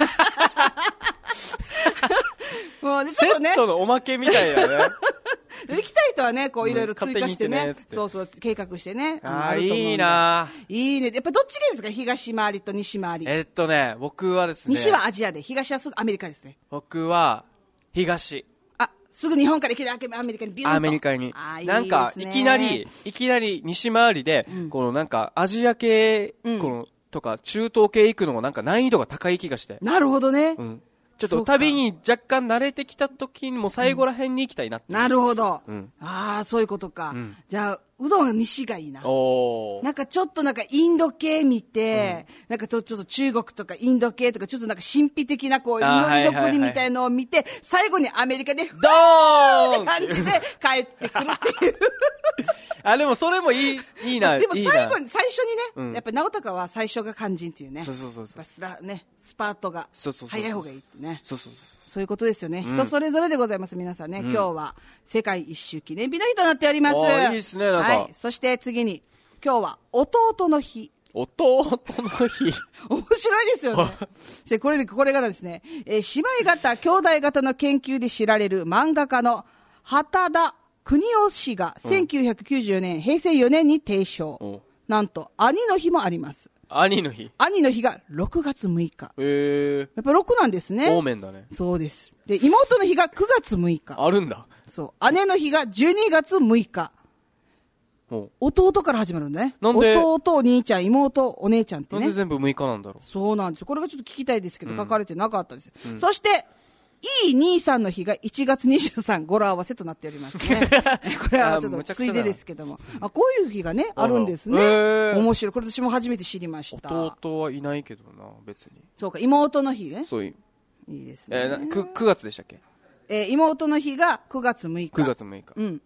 [SPEAKER 1] もうね、ちょっとね。
[SPEAKER 2] セットのおまけみたいなね。
[SPEAKER 1] 行きたい人はね、こういろいろ追加してね、ねそうそう、計画してね。
[SPEAKER 2] ああ、いいない
[SPEAKER 1] いね。やっぱどっちがいいですか？東回りと西回り。
[SPEAKER 2] えっとね、僕はですね。
[SPEAKER 1] 西はアジアで、東はすぐアメリカですね。
[SPEAKER 2] 僕は、東。
[SPEAKER 1] あ、すぐ日本からいきなりアメリカにビューンと。
[SPEAKER 2] アメリカに。
[SPEAKER 1] あ、いい
[SPEAKER 2] なんか、いきなり、いきなり西回りで、うん、このなんか、アジア系、うん、この、とか、中東系行くのもなんか難易度が高い気がして。
[SPEAKER 1] なるほどね。
[SPEAKER 2] うん。ちょっと旅に若干慣れてきた時にも最後ら辺に行きたいなって、
[SPEAKER 1] うん、なるほど、
[SPEAKER 2] うん、
[SPEAKER 1] ああそういうことか、
[SPEAKER 2] うん、
[SPEAKER 1] じゃあうどんは西がいいな。
[SPEAKER 2] お
[SPEAKER 1] なんかちょっとなんかインド系見て、うん、なんかちょっと中国とかインド系とかちょっとなんか神秘的なこう祈りの国みたいのを見て、はいはいはい、最後にアメリカでドーンって感じで帰ってくるっていう
[SPEAKER 2] あ、でもそれもいい、いいな。
[SPEAKER 1] でも最後に、最初にね、うん、やっぱ直高は最初が肝心っていうね。
[SPEAKER 2] そうそうそうそう。
[SPEAKER 1] やっぱスラ、ね、スパートが早い方がいいってね。
[SPEAKER 2] そうそうそう。
[SPEAKER 1] そういうことですよね、うん。人それぞれでございます、皆さんね。うん、今日は世界一周記念日の日となっております。
[SPEAKER 2] いいですね、なんか。
[SPEAKER 1] はい。そして次に、今日は弟の日。
[SPEAKER 2] 弟の日面白
[SPEAKER 1] いですよね。これ、これがですね、えー、姉妹型、兄弟型の研究で知られる漫画家の畑田国夫氏がせんきゅうひゃくきゅうじゅうねん、うん、へいせいよねんに提唱。なんと、兄の日もあります。
[SPEAKER 2] 兄の日
[SPEAKER 1] 兄の日がろくがつむいか。
[SPEAKER 2] へー。
[SPEAKER 1] やっぱろくなんですね。
[SPEAKER 2] 多めんだね。
[SPEAKER 1] そうです。で、妹の日がくがつむいか。
[SPEAKER 2] あるんだ。
[SPEAKER 1] そう。姉の日がじゅうにがつむいか。弟から始まるんだね。
[SPEAKER 2] なんで
[SPEAKER 1] 弟、お兄ちゃん、妹、お姉ちゃんってね。
[SPEAKER 2] なんで全部むいかなんだろう。
[SPEAKER 1] そうなんですよ。これがちょっと聞きたいですけど、うん、書かれてなかったです。うん、そして、いい兄さんの日がいちがつにじゅうさん、語呂合わせとなっておりますね。これはちょっとついでですけども。あ、こういう日がね、あるんですね。面白い。これ私も初めて知りました。
[SPEAKER 2] 弟はいないけどな、別に。
[SPEAKER 1] そうか、妹の日ね。
[SPEAKER 2] そういう。
[SPEAKER 1] いいですね。
[SPEAKER 2] えー、く、くがつでしたっけ？
[SPEAKER 1] えー、妹の日がくがつむいか。
[SPEAKER 2] くがつむいか。
[SPEAKER 1] うん。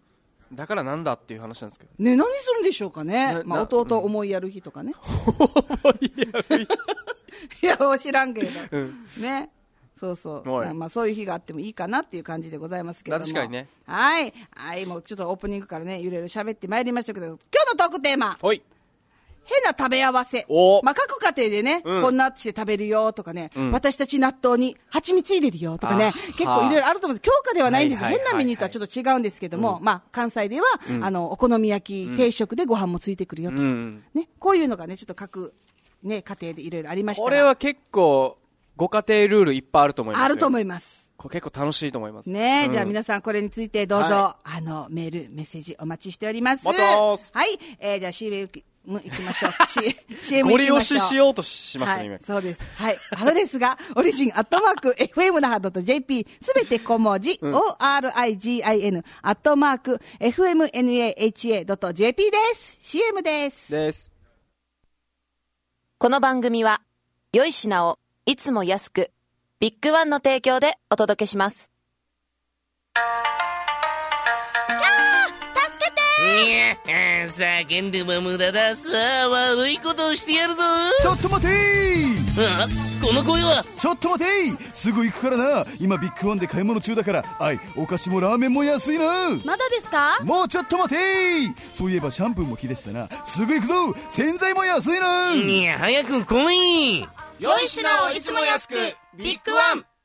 [SPEAKER 2] だからなんだっていう話なんですけど
[SPEAKER 1] ね。何するんでしょうかね。まあ、弟思いやる日とかね。
[SPEAKER 2] 思いやる日
[SPEAKER 1] いや知らんけど、うん、ね。そうそう、まあ、そういう日があってもいいかなっていう感じでございますけども。
[SPEAKER 2] 確かにね。
[SPEAKER 1] はい、はい、もうちょっとオープニングからねいろいろ喋ってまいりましたけど、今日のトークテーマ、
[SPEAKER 2] はい、
[SPEAKER 1] 変な食べ合わせ。まあ、各家庭でね、うん、こんなして食べるよとかね、うん、私たち納豆に蜂蜜入れるよとかね、結構いろいろあると思うんです。強化ではないんです、はいはいはいはい、変なメニューとはちょっと違うんですけども、うん、まあ、関西では、うん、あのお好み焼き定食でご飯もついてくるよとか、うん、ね、こういうのがねちょっと各、ね、家庭でいろいろありましたが、
[SPEAKER 2] これは結構ご家庭ルールいっぱいあると思いますよ。
[SPEAKER 1] あると思います。
[SPEAKER 2] これ結構楽しいと思います
[SPEAKER 1] ねえ、
[SPEAKER 2] うん、
[SPEAKER 1] じゃあ皆さんこれについてどうぞ、はい、あのメールメッセージお待ちしております。
[SPEAKER 2] 待ってます。
[SPEAKER 1] はい、えー、じゃあ シーエム 行きましょう。シーエム
[SPEAKER 2] ご利用ししようとしましたね、
[SPEAKER 1] はい、そうです。はい。アドレスがオリジンアットマーク エフエム 那覇 .jp すべて小文字、うん、オーアールアイジーアイエヌ アットマーク エフエムナハ .jp です。シーエム です。
[SPEAKER 2] です。
[SPEAKER 3] この番組は良い品をいつも安くビッグワンの提供でお届けします。
[SPEAKER 4] キャー助けて
[SPEAKER 5] ー。いや叫んでも無駄だ。さあ悪いことをしてやるぞ。
[SPEAKER 6] ちょっと待てー。
[SPEAKER 5] あ、この声は。
[SPEAKER 6] ちょっと待てー。すぐ行くからな。今ビッグワンで買い物中だから。あい、お菓子もラーメンも安いな。
[SPEAKER 4] まだですか。
[SPEAKER 6] もうちょっと待てー。そういえばシャンプーも切れてたな。すぐ行くぞ。洗剤も安いな。
[SPEAKER 5] いや早く来い。
[SPEAKER 7] 良い品をいつも安くビッグワン。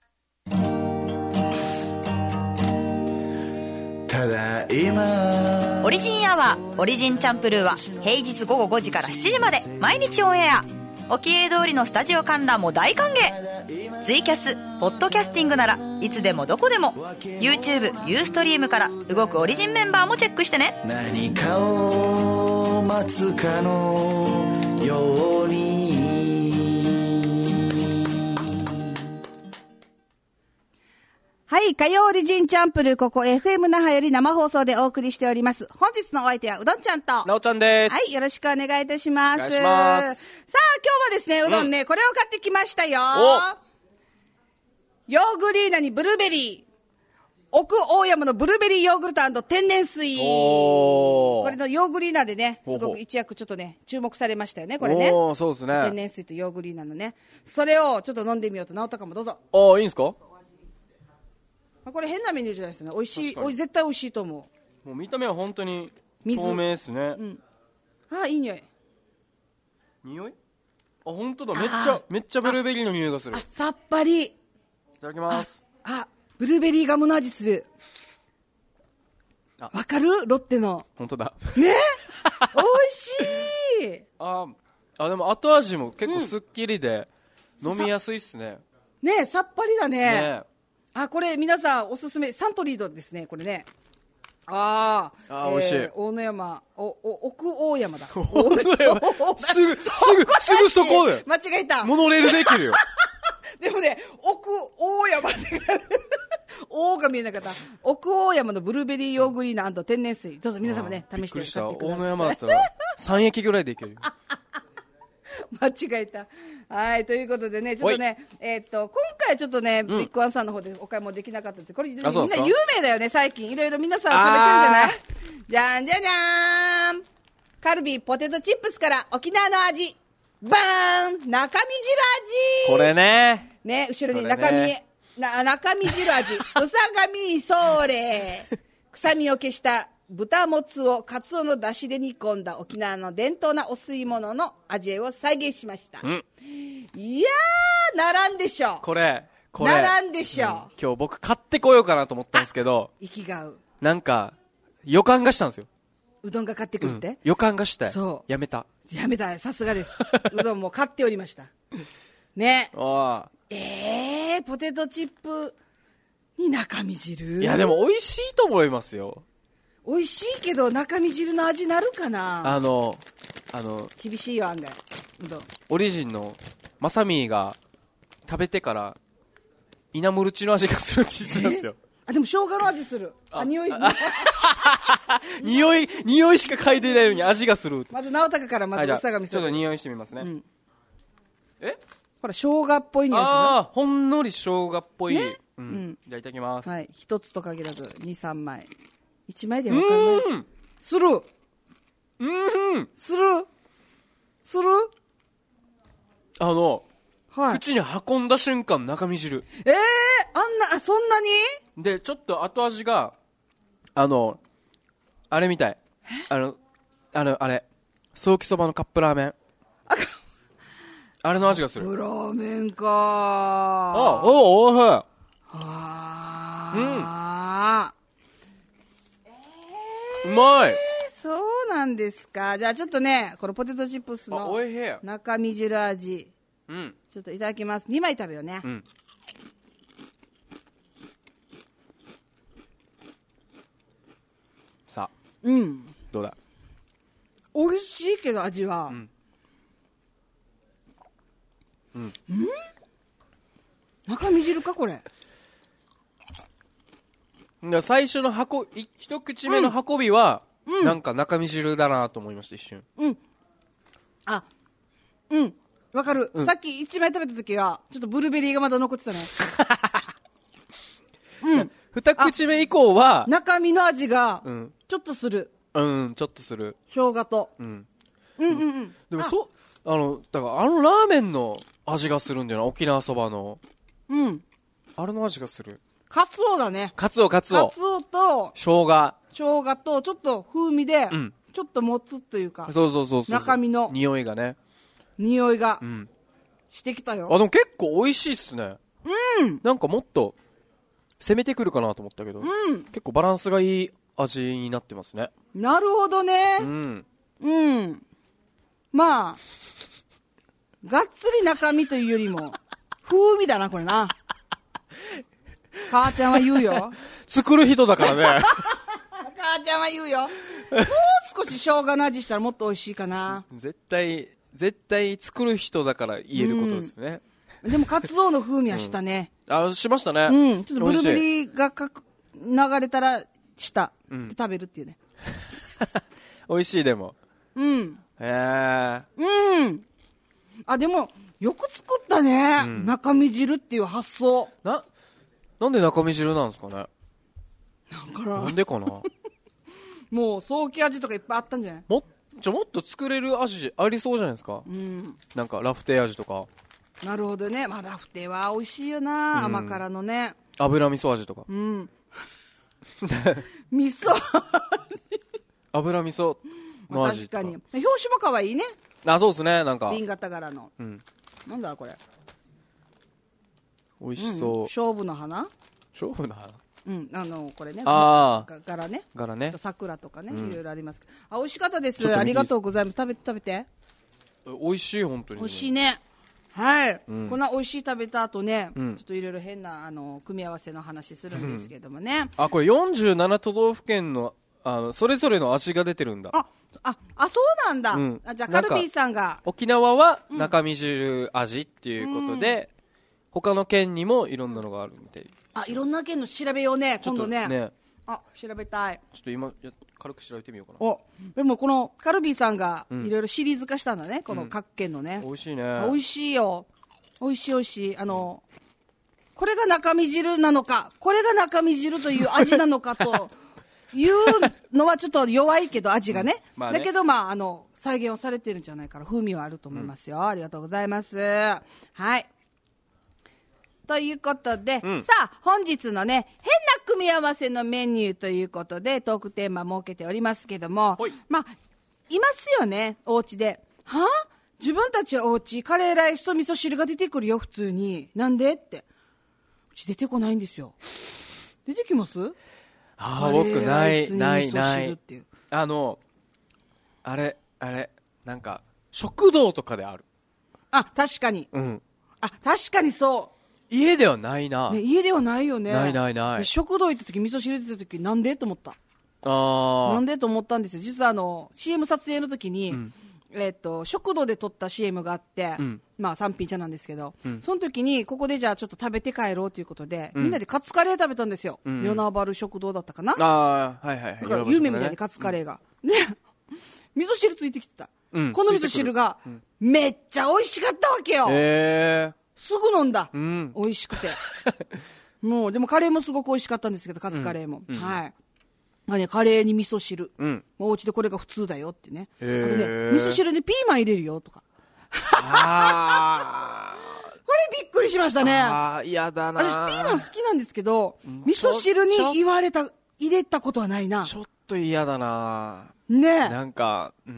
[SPEAKER 3] ただいまオリジンアワーオリジンチャンプルーは平日午後ごじからしちじまで毎日オンエア。沖永通りのスタジオ観覧も大歓迎。ツイキャスポッドキャスティングならいつでもどこでも YouTube ユーストリームから動くオリジンメンバーもチェックしてね。
[SPEAKER 8] 何かを待つかのように。
[SPEAKER 1] はい、火曜オリジンチャンプルー、ここ エフエム 那覇より生放送でお送りしております。本日のお相手はうどんちゃんと
[SPEAKER 2] なおちゃんです。
[SPEAKER 1] はい、よろしくお願いいたします。
[SPEAKER 2] お願いします。さあ、今
[SPEAKER 1] 日はですね、うどんね、うん、これを買ってきましたよ。ヨーグリーナにブルーベリー。奥大山のブルーベリーヨーグルト&天然水。これのヨーグリーナでね、すごく一躍ちょっとね、注目されましたよね、これね。
[SPEAKER 2] おー、そうですね。
[SPEAKER 1] 天然水とヨーグリーナのね。それをちょっと飲んでみようと、なおたかもどうぞ。
[SPEAKER 2] ああ、いいんですか。
[SPEAKER 1] これ変なメニューじゃないですね。美味しい、おい絶対美味しいと思
[SPEAKER 2] う。もう見た目は本当に透明ですね。うん、
[SPEAKER 1] ああ、いい匂い。
[SPEAKER 2] 匂い？あ、本当だ。めっちゃめっちゃブルーベリーの匂いがする。
[SPEAKER 1] あ、さっぱり。い
[SPEAKER 2] ただきます。
[SPEAKER 1] あ、あブルーベリーガムの味する。わかる？ロッテの。
[SPEAKER 2] 本当だ。
[SPEAKER 1] ね？美味しい。
[SPEAKER 2] あ、あでも後味も結構すっきりで、うん、飲みやすいっすね。
[SPEAKER 1] ね、さっぱりだね。
[SPEAKER 2] ね。
[SPEAKER 1] あ、これ皆さんおすすめサントリードですね、これね。あ
[SPEAKER 2] あ、美味しい。
[SPEAKER 1] 大野山、お、お、奥大山だ。
[SPEAKER 2] 大野山。すぐ、すぐ、すぐそこで。
[SPEAKER 1] 間違えた。
[SPEAKER 2] モノレールできるよ。
[SPEAKER 1] でもね、奥大山って大が見えなかった。奥大山のブルーベリーヨーグリーナ&天然水。どうぞ皆様ね、試して使ってください。
[SPEAKER 2] 大野山だったらさん駅ぐらいでいけるよ。
[SPEAKER 1] 間違えた。はい、ということでね、ちょっとね、えー、っと、今回ちょっとね、うん、ビッグワンさんの方でお買い物できなかったんです。これ、みんな有名だよね、最近。いろいろ皆さん食べてるんじゃない？じゃんじゃじゃーん。カルビーポテトチップスから沖縄の味。バーン中身汁
[SPEAKER 2] 味。これね。
[SPEAKER 1] ね、後ろに中身、ね、な中身汁味。うさがみそーれ。臭みを消した豚もつをカツオの出汁で煮込んだ沖縄の伝統なお吸い物の味を再現しました。うん、いやー、並んでしょ。
[SPEAKER 2] これ、これ。
[SPEAKER 1] 並んでしょ、うん。
[SPEAKER 2] 今日僕買ってこようかなと思ったんですけど。
[SPEAKER 1] 息が合う。
[SPEAKER 2] なんか、予感がしたんですよ。
[SPEAKER 1] うどんが買ってくるって、
[SPEAKER 2] うん、予感がしたい。
[SPEAKER 1] そう。
[SPEAKER 2] やめた。
[SPEAKER 1] やめた、さすがです。うどんも買っておりました。ね。
[SPEAKER 2] ああ。
[SPEAKER 1] えー、ポテトチップに中身汁。
[SPEAKER 2] いや、でも美味しいと思いますよ。
[SPEAKER 1] 美味しいけど中身汁の味なるかな。
[SPEAKER 2] あのあの
[SPEAKER 1] 厳しいよ案外。うどん
[SPEAKER 2] オリジンのまさみーが食べてからイナムルチの味がするって言ってたんですよ。
[SPEAKER 1] あ、でも生姜の味する。あ、匂い
[SPEAKER 2] 匂い匂いしか嗅いでないのに味がする。
[SPEAKER 1] まず直隆からまずうさがみする。
[SPEAKER 2] ちょっと匂いしてみますね、うん、え
[SPEAKER 1] ほら生姜っぽい匂いする。
[SPEAKER 2] ああ、ほんのり生姜っぽい、ね、うん、うん、じゃあいただきます。
[SPEAKER 1] はい、一つと限らずに、さんまい。 一枚でわかるね。
[SPEAKER 2] うん
[SPEAKER 1] する
[SPEAKER 2] うん
[SPEAKER 1] するする
[SPEAKER 2] あの、
[SPEAKER 1] はい。
[SPEAKER 2] 口に運んだ瞬間中身汁
[SPEAKER 1] えー、あんな、あ、そんなに
[SPEAKER 2] で、ちょっと後味があのあれみたい、あのあのあれソーキそばのカップラーメン、
[SPEAKER 1] あ、
[SPEAKER 2] あれの味がする。
[SPEAKER 1] カップラーメンか
[SPEAKER 2] あ、おお、おいしい。
[SPEAKER 1] あ
[SPEAKER 2] うん、うまい。
[SPEAKER 1] そうなんですか。じゃあちょっとね、このポテトチップス
[SPEAKER 2] あ、
[SPEAKER 1] の
[SPEAKER 2] おいしい。
[SPEAKER 1] 中身汁味、
[SPEAKER 2] うん。
[SPEAKER 1] ちょっといただきます。にまい食べようね。
[SPEAKER 2] うん。さあ、
[SPEAKER 1] うん。
[SPEAKER 2] どうだ。
[SPEAKER 1] 美味しいけど味は。うん。うん。ん？中身汁かこれ。
[SPEAKER 2] 最初の箱、一口目の運びは、うん、なんか中身汁だなと思いました、一瞬。
[SPEAKER 1] うん。あ、うん。わかる、うん。さっき一枚食べた時は、ちょっとブルーベリーがまだ残ってたね。
[SPEAKER 2] うん。二口目以降は、
[SPEAKER 1] 中身の味が、ちょっとする。
[SPEAKER 2] うん、うん、ちょっとする。
[SPEAKER 1] 生姜と。うん。うんうんうん。
[SPEAKER 2] でもそう、あの、だからあのラーメンの味がするんだよな、沖縄そばの。うん。あれの味がする。
[SPEAKER 1] カツオだね。
[SPEAKER 2] カツオ、カツオ。
[SPEAKER 1] カツオと、
[SPEAKER 2] 生姜。
[SPEAKER 1] 生姜と、ちょっと風味で、うん、ちょっともつというか。
[SPEAKER 2] そうそうそうそう。
[SPEAKER 1] 中身の。
[SPEAKER 2] 匂いがね。
[SPEAKER 1] 匂いが。うん。してきたよ。
[SPEAKER 2] あ、でも結構美味しいっすね。うん。なんかもっと、攻めてくるかなと思ったけど。うん。結構バランスがいい味になってますね。
[SPEAKER 1] なるほどね。うん。うん。まあ、がっつり中身というよりも、風味だな、これな。母ちゃんは言うよ。
[SPEAKER 2] 作る人だからね。
[SPEAKER 1] 母ちゃんは言うよ。もう少し生姜の味したらもっと美味しいかな。
[SPEAKER 2] 絶対、絶対作る人だから言えることですよね。
[SPEAKER 1] うん、でもカツオの風味はしたね。
[SPEAKER 2] うん、あ、しましたね。
[SPEAKER 1] うん。ちょっとブルーベリーがかく流れたらした。うん、で食べるっていうね。
[SPEAKER 2] 美味しいでも。うん。へえ。
[SPEAKER 1] うん。あ、でも、よく作ったね。うん、中身汁っていう発想。
[SPEAKER 2] な、なんで中身汁なんですかね。
[SPEAKER 1] なんかな。
[SPEAKER 2] なんでかな。
[SPEAKER 1] もう、ソーキ味とかいっぱいあったんじゃない？
[SPEAKER 2] も、じゃもっと作れる味ありそうじゃないですか。うん。なんか、ラフテー味とか。
[SPEAKER 1] なるほどね。まあ、ラフテーは美味しいよな、うん、甘辛のね。
[SPEAKER 2] 油味噌味とか。うん。
[SPEAKER 1] 味噌
[SPEAKER 2] 油味噌の味とか。
[SPEAKER 1] 確かに。表紙も可愛いね。
[SPEAKER 2] あ、そうですね。なんか。
[SPEAKER 1] 瓶型柄の。うん。なんだこれ。
[SPEAKER 2] 美味しそう。うん、
[SPEAKER 1] 勝負の花？
[SPEAKER 2] 勝負の花？
[SPEAKER 1] うん、あのこれね。
[SPEAKER 2] ああ。
[SPEAKER 1] 柄ね。
[SPEAKER 2] 柄ね。
[SPEAKER 1] 桜とかね、うん、いろいろありますけど。あ、美味しかったです。ありがとうございます。食べて食べて。
[SPEAKER 2] 美味しい本当に、
[SPEAKER 1] ね。美味しいね。はい、うん。こんな美味しい食べた後ね、うん、ちょっといろいろ変なあの組み合わせの話するんですけどもね。
[SPEAKER 2] あ、これよんじゅうなな都道府県のあのそれぞれの味が出てるんだ。
[SPEAKER 1] あ、あ、あ、そうなんだ。うん、あ、じゃあカルビーさんが
[SPEAKER 2] 沖縄は中身汁味っていうことで、うん、他の県にもいろんなのがあるみたい。
[SPEAKER 1] あ、いろんな県の調べようね、今度ね。ね、あ、調べたい。
[SPEAKER 2] ちょっと今や軽く調べてみようかな。
[SPEAKER 1] お、でもこのカルビーさんがいろいろシリーズ化したんだね、うん、この各県のね。
[SPEAKER 2] 美味しいね。
[SPEAKER 1] 美味しいよ。美味しい美味しい。あの、これが中身汁なのか、これが中身汁という味なのかというのはちょっと弱いけど、味がね。うん、まあね、だけど、まあ、あの、再現をされてるんじゃないから、風味はあると思いますよ。うん、ありがとうございます。はい。ということで、うん、さあ、本日のね、変な組み合わせのメニューということで、トークテーマ設けておりますけども、まあ、いますよね、お家で。はぁ、自分たちはお家、カレーライスと味噌汁が出てくるよ、普通に。なんでって。うち出てこないんですよ。出てきます？
[SPEAKER 2] ああ、僕、ない、ない、ない。あの、あれ、あれ、なんか、食堂とかである。
[SPEAKER 1] あ、確かに。うん。あ、確かにそう。
[SPEAKER 2] 家ではないな、
[SPEAKER 1] ね、家ではないよね。
[SPEAKER 2] ないないない。
[SPEAKER 1] 食堂行った時、味噌汁出た時、なんでと思った。
[SPEAKER 2] ああ。
[SPEAKER 1] なんでと思ったんですよ。実はあの、シーエム 撮影の時に、うん、えっと、食堂で撮った シーエム があって、うん、まあさん品茶なんですけど、うん、その時にここでじゃあちょっと食べて帰ろうということで、うん、みんなでカツカレー食べたんですよ。与那原食堂だったかな。
[SPEAKER 2] ああ、はいはいはい。
[SPEAKER 1] だから有名みたいにカツカレーが。うん、で、味噌汁ついてきてた。うん、この味噌汁が、めっちゃ美味しかったわけよ。
[SPEAKER 2] へー。
[SPEAKER 1] すぐ飲んだ。うん、美味しくて。もう、でもカレーもすごく美味しかったんですけど、カツカレーも。うん、はい。 がね、カレーに味噌汁。
[SPEAKER 2] うん。
[SPEAKER 1] お家でこれが普通だよってね。あと
[SPEAKER 2] へー
[SPEAKER 1] ね、味噌汁にピーマン入れるよとか。
[SPEAKER 2] あ
[SPEAKER 1] これびっくりしましたね。
[SPEAKER 2] ああ、嫌だな。
[SPEAKER 1] 私ピーマン好きなんですけど、味噌汁に言われた、入れたことはないな。
[SPEAKER 2] ちょっと嫌だな。
[SPEAKER 1] ね
[SPEAKER 2] なんか、うん。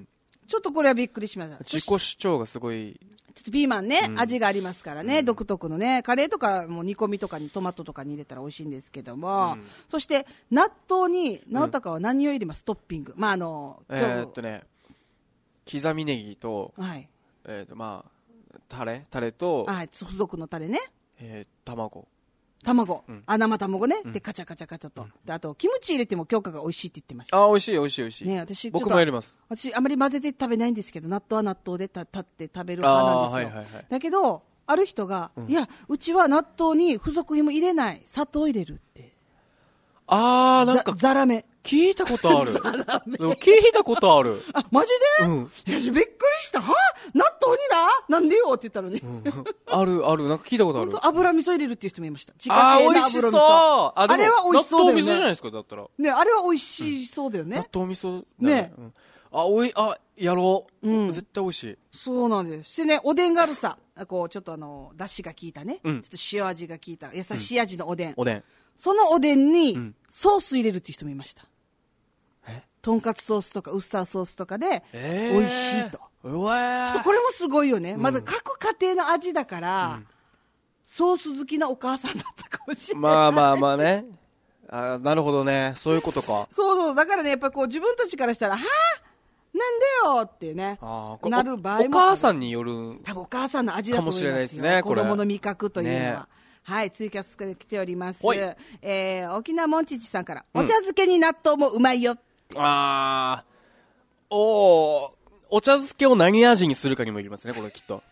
[SPEAKER 1] ちょっとこれはびっくりしました。
[SPEAKER 2] 自己主張がすごい。
[SPEAKER 1] ちょっとピーマンね、
[SPEAKER 2] うん、
[SPEAKER 1] 味がありますからね、
[SPEAKER 2] うん、
[SPEAKER 1] 独特のね、カレーとかも煮込みとかにトマトとかに入れたら美味しいんですけども、うん、そして納豆に直高は何を入れます、うん、トッピング。まああの、
[SPEAKER 2] えー、っとね、刻みネギと、
[SPEAKER 1] はい。
[SPEAKER 2] えー、っとまあ、タレタレと、
[SPEAKER 1] はい、付属のタレね。
[SPEAKER 2] えー、卵。
[SPEAKER 1] 卵、うん、あ生卵ね、
[SPEAKER 2] うん、
[SPEAKER 1] でカチャカチャカチャと、うん、であとキムチ入れても京香が美味しいって言ってました。
[SPEAKER 2] あ、美味しい美味しい美味しい。
[SPEAKER 1] ね、私
[SPEAKER 2] 僕もやります。
[SPEAKER 1] 私あまり混ぜて食べないんですけど、納豆は納豆でた立って食べる派なんですよ。
[SPEAKER 2] はいはいはい、
[SPEAKER 1] だけどある人が、うん、いやうちは納豆に付属品も入れない、砂糖入れるって。
[SPEAKER 2] あー、なんか
[SPEAKER 1] ザラメ
[SPEAKER 2] 聞いたことある。聞いたことある。
[SPEAKER 1] あ、マジで？うん。いや、びっくりした。は？納豆にだ？なんでよって言ったのに。うん、
[SPEAKER 2] あるある、なんか聞いたことある。
[SPEAKER 1] 油味噌入れるっていう人もいました。自
[SPEAKER 2] 家製の油味噌。あー、美味しそう。あ、
[SPEAKER 1] あれは美味しそうだよね。
[SPEAKER 2] 納豆味噌じゃないですか、だったら。
[SPEAKER 1] ね、あれは美味しそうだよね。
[SPEAKER 2] 納豆味噌。
[SPEAKER 1] ね。
[SPEAKER 2] うん、あ、おい、あ、やろう。うん。絶対美味しい。
[SPEAKER 1] そうなんです。してね、おでんがあるさ。こう、ちょっとあの、出汁が効いたね。うん。ちょっと塩味が効いた、優しい味のおでん。
[SPEAKER 2] おでん。
[SPEAKER 1] そのおでんに、ソース入れるっていう人もいました。
[SPEAKER 2] え？
[SPEAKER 1] とんかつソースとかウスターソースとかで美味しいと、
[SPEAKER 2] えー、うわー、
[SPEAKER 1] ちょっとこれもすごいよね、うん、まず各家庭の味だから、うん、ソース好きなお母さんだったかもしれない。
[SPEAKER 2] まあまあまあね。あ、なるほどね、そういうことか。
[SPEAKER 1] そうそう、だからね、やっぱりこう自分たちからしたらはぁなんでよっていうね、あなる場合も。
[SPEAKER 2] お母さんによる
[SPEAKER 1] 多分お母さんの味だと思いますよ。かもしれないですね、子供の味覚というのは、ね。はい、ツイキャスで来ております。えー、沖縄もんちちさんから、うん、お茶漬けに納豆もうまいよって。
[SPEAKER 2] あー、おー、お茶漬けを何味にするかにもよりますね、これきっと。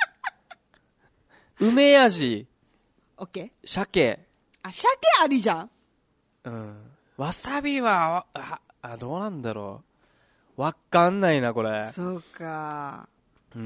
[SPEAKER 2] 梅味。
[SPEAKER 1] オッケー。
[SPEAKER 2] 鮭。
[SPEAKER 1] あ、鮭ありじゃん。
[SPEAKER 2] うん。わさびは、あ、あ、どうなんだろう。わかんないな、これ。
[SPEAKER 1] そうか。
[SPEAKER 2] うん。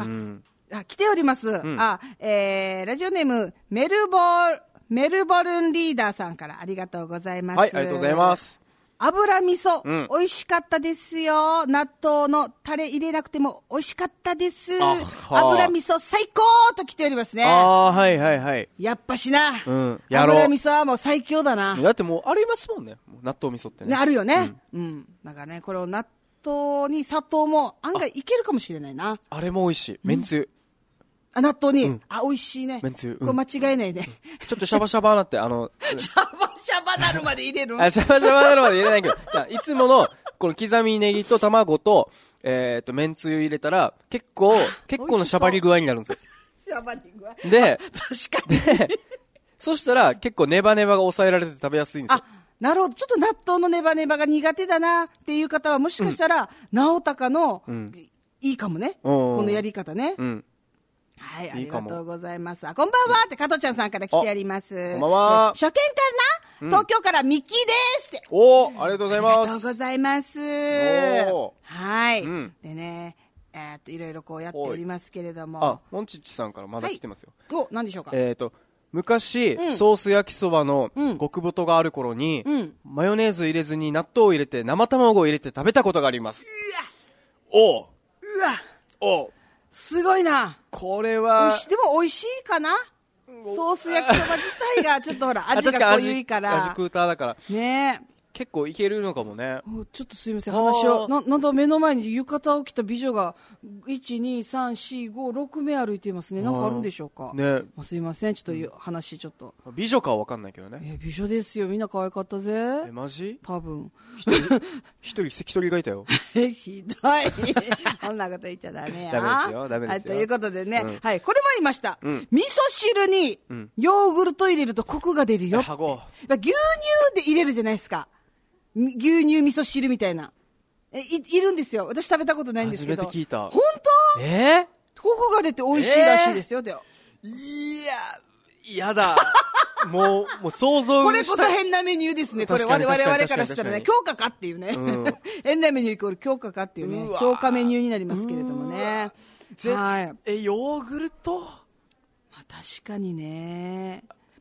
[SPEAKER 1] あ、来ております。うん、あ、えー、ラジオネーム、メルボル、メルボルンリーダーさんからありがとうございます。
[SPEAKER 2] はい、ありがとうございます。
[SPEAKER 1] 油味噌、うん、美味しかったですよ。納豆のタレ入れなくても美味しかったです。油味噌最高と来ておりますね。
[SPEAKER 2] あー、はいはいはい。
[SPEAKER 1] やっぱしな。
[SPEAKER 2] うん。やろう。
[SPEAKER 1] 油味噌はもう最強だな。
[SPEAKER 2] だってもうありますもんね。納豆味噌ってね。
[SPEAKER 1] ね、あるよね。うん。うん、だからね、これを納豆に砂糖も案外いけるかもしれないな。
[SPEAKER 2] あ, あれも美味しい。めんつゆ。うん、
[SPEAKER 1] あ、納豆に、
[SPEAKER 2] うん、
[SPEAKER 1] あ、美味しいね。
[SPEAKER 2] めんつゆ。
[SPEAKER 1] これ間違えないね。
[SPEAKER 2] ちょっとシャバシャバなって、あの、
[SPEAKER 1] シャバシャバなるまで入れる
[SPEAKER 2] あ、シャバシャバなるまで入れないけど、じゃあ、いつもの、この刻みネギと卵と、えっと、めんつゆ入れたら、結構、結構のシャバり具合になるんですよ。
[SPEAKER 1] シャバり具合
[SPEAKER 2] で、
[SPEAKER 1] 確かに。
[SPEAKER 2] で、そしたら、結構ネバネバが抑えられて食べやすいんですよ。
[SPEAKER 1] あ、なるほど。ちょっと納豆のネバネバが苦手だなっていう方は、もしかしたら、直高の、うん、いいかもね。このやり方ね。うん。はい、ありがとうございます。あ、こんばんはって加藤ちゃんさんから来てあります。
[SPEAKER 2] こんばんは。
[SPEAKER 1] 初見かな、うん、東京からミッキーですって。
[SPEAKER 2] おー、ありがとうございます。
[SPEAKER 1] ありがとうございます。
[SPEAKER 2] お
[SPEAKER 1] はい、
[SPEAKER 2] うん。
[SPEAKER 1] でね、えー、っと、いろいろこうやっておりますけれども。
[SPEAKER 2] あ、モンチッチさんからまだ来てますよ。
[SPEAKER 1] はい、お、何でしょうか。
[SPEAKER 2] えーと、昔、うん、ソース焼きそばの極太がある頃に、うん、マヨネーズ入れずに納豆を入れて生卵を入れて食べたことがあります。
[SPEAKER 1] うわ
[SPEAKER 2] おう。
[SPEAKER 1] うわ
[SPEAKER 2] おう。
[SPEAKER 1] すごいな。
[SPEAKER 2] これは。
[SPEAKER 1] でも美味しいかな。ソース焼きそば自体がちょっとほら、味が濃ゆいから。
[SPEAKER 2] 味クーターだから。
[SPEAKER 1] ねえ。
[SPEAKER 2] 結構いけるのかもね。
[SPEAKER 1] ちょっとすいません、話を。な、なんだ目の前に浴衣を着た美女が、いち、に、さん、よん、ご、ろくめ歩いていますね。なんかあるんでしょうか。ね。すいません、ちょっと話ちょっと。
[SPEAKER 2] 美女かはわかんないけどね。
[SPEAKER 1] え、美女ですよ。みんな可愛かったぜ。
[SPEAKER 2] え、マジ？
[SPEAKER 1] 多分。
[SPEAKER 2] 一人、一人関取がいたよ。
[SPEAKER 1] え、ひどい。そんなこと言っちゃダメや。
[SPEAKER 2] ダメですよ、ダメですよ。
[SPEAKER 1] ということでね、はい、これも言いました。味噌汁に、ヨーグルト入れるとコクが出るよ。
[SPEAKER 2] はご。
[SPEAKER 1] 牛乳で入れるじゃないですか。牛乳味噌汁みたいな。え、い、いるんですよ。私食べたことないんですけど。
[SPEAKER 2] 初めて聞いた。
[SPEAKER 1] 本当？
[SPEAKER 2] えー、
[SPEAKER 1] コクが出て美味しいらしいですよ。で、
[SPEAKER 2] えー、いや、やだ。もう、もう想像
[SPEAKER 1] これこそ変なメニューですね。これ我々からしたらね、強化かっていうね。うん、変なメニューイコール強化かっていうね。強化メニューになりますけれどもね。はい。
[SPEAKER 2] え、ヨーグルト？
[SPEAKER 1] まあ確かにね。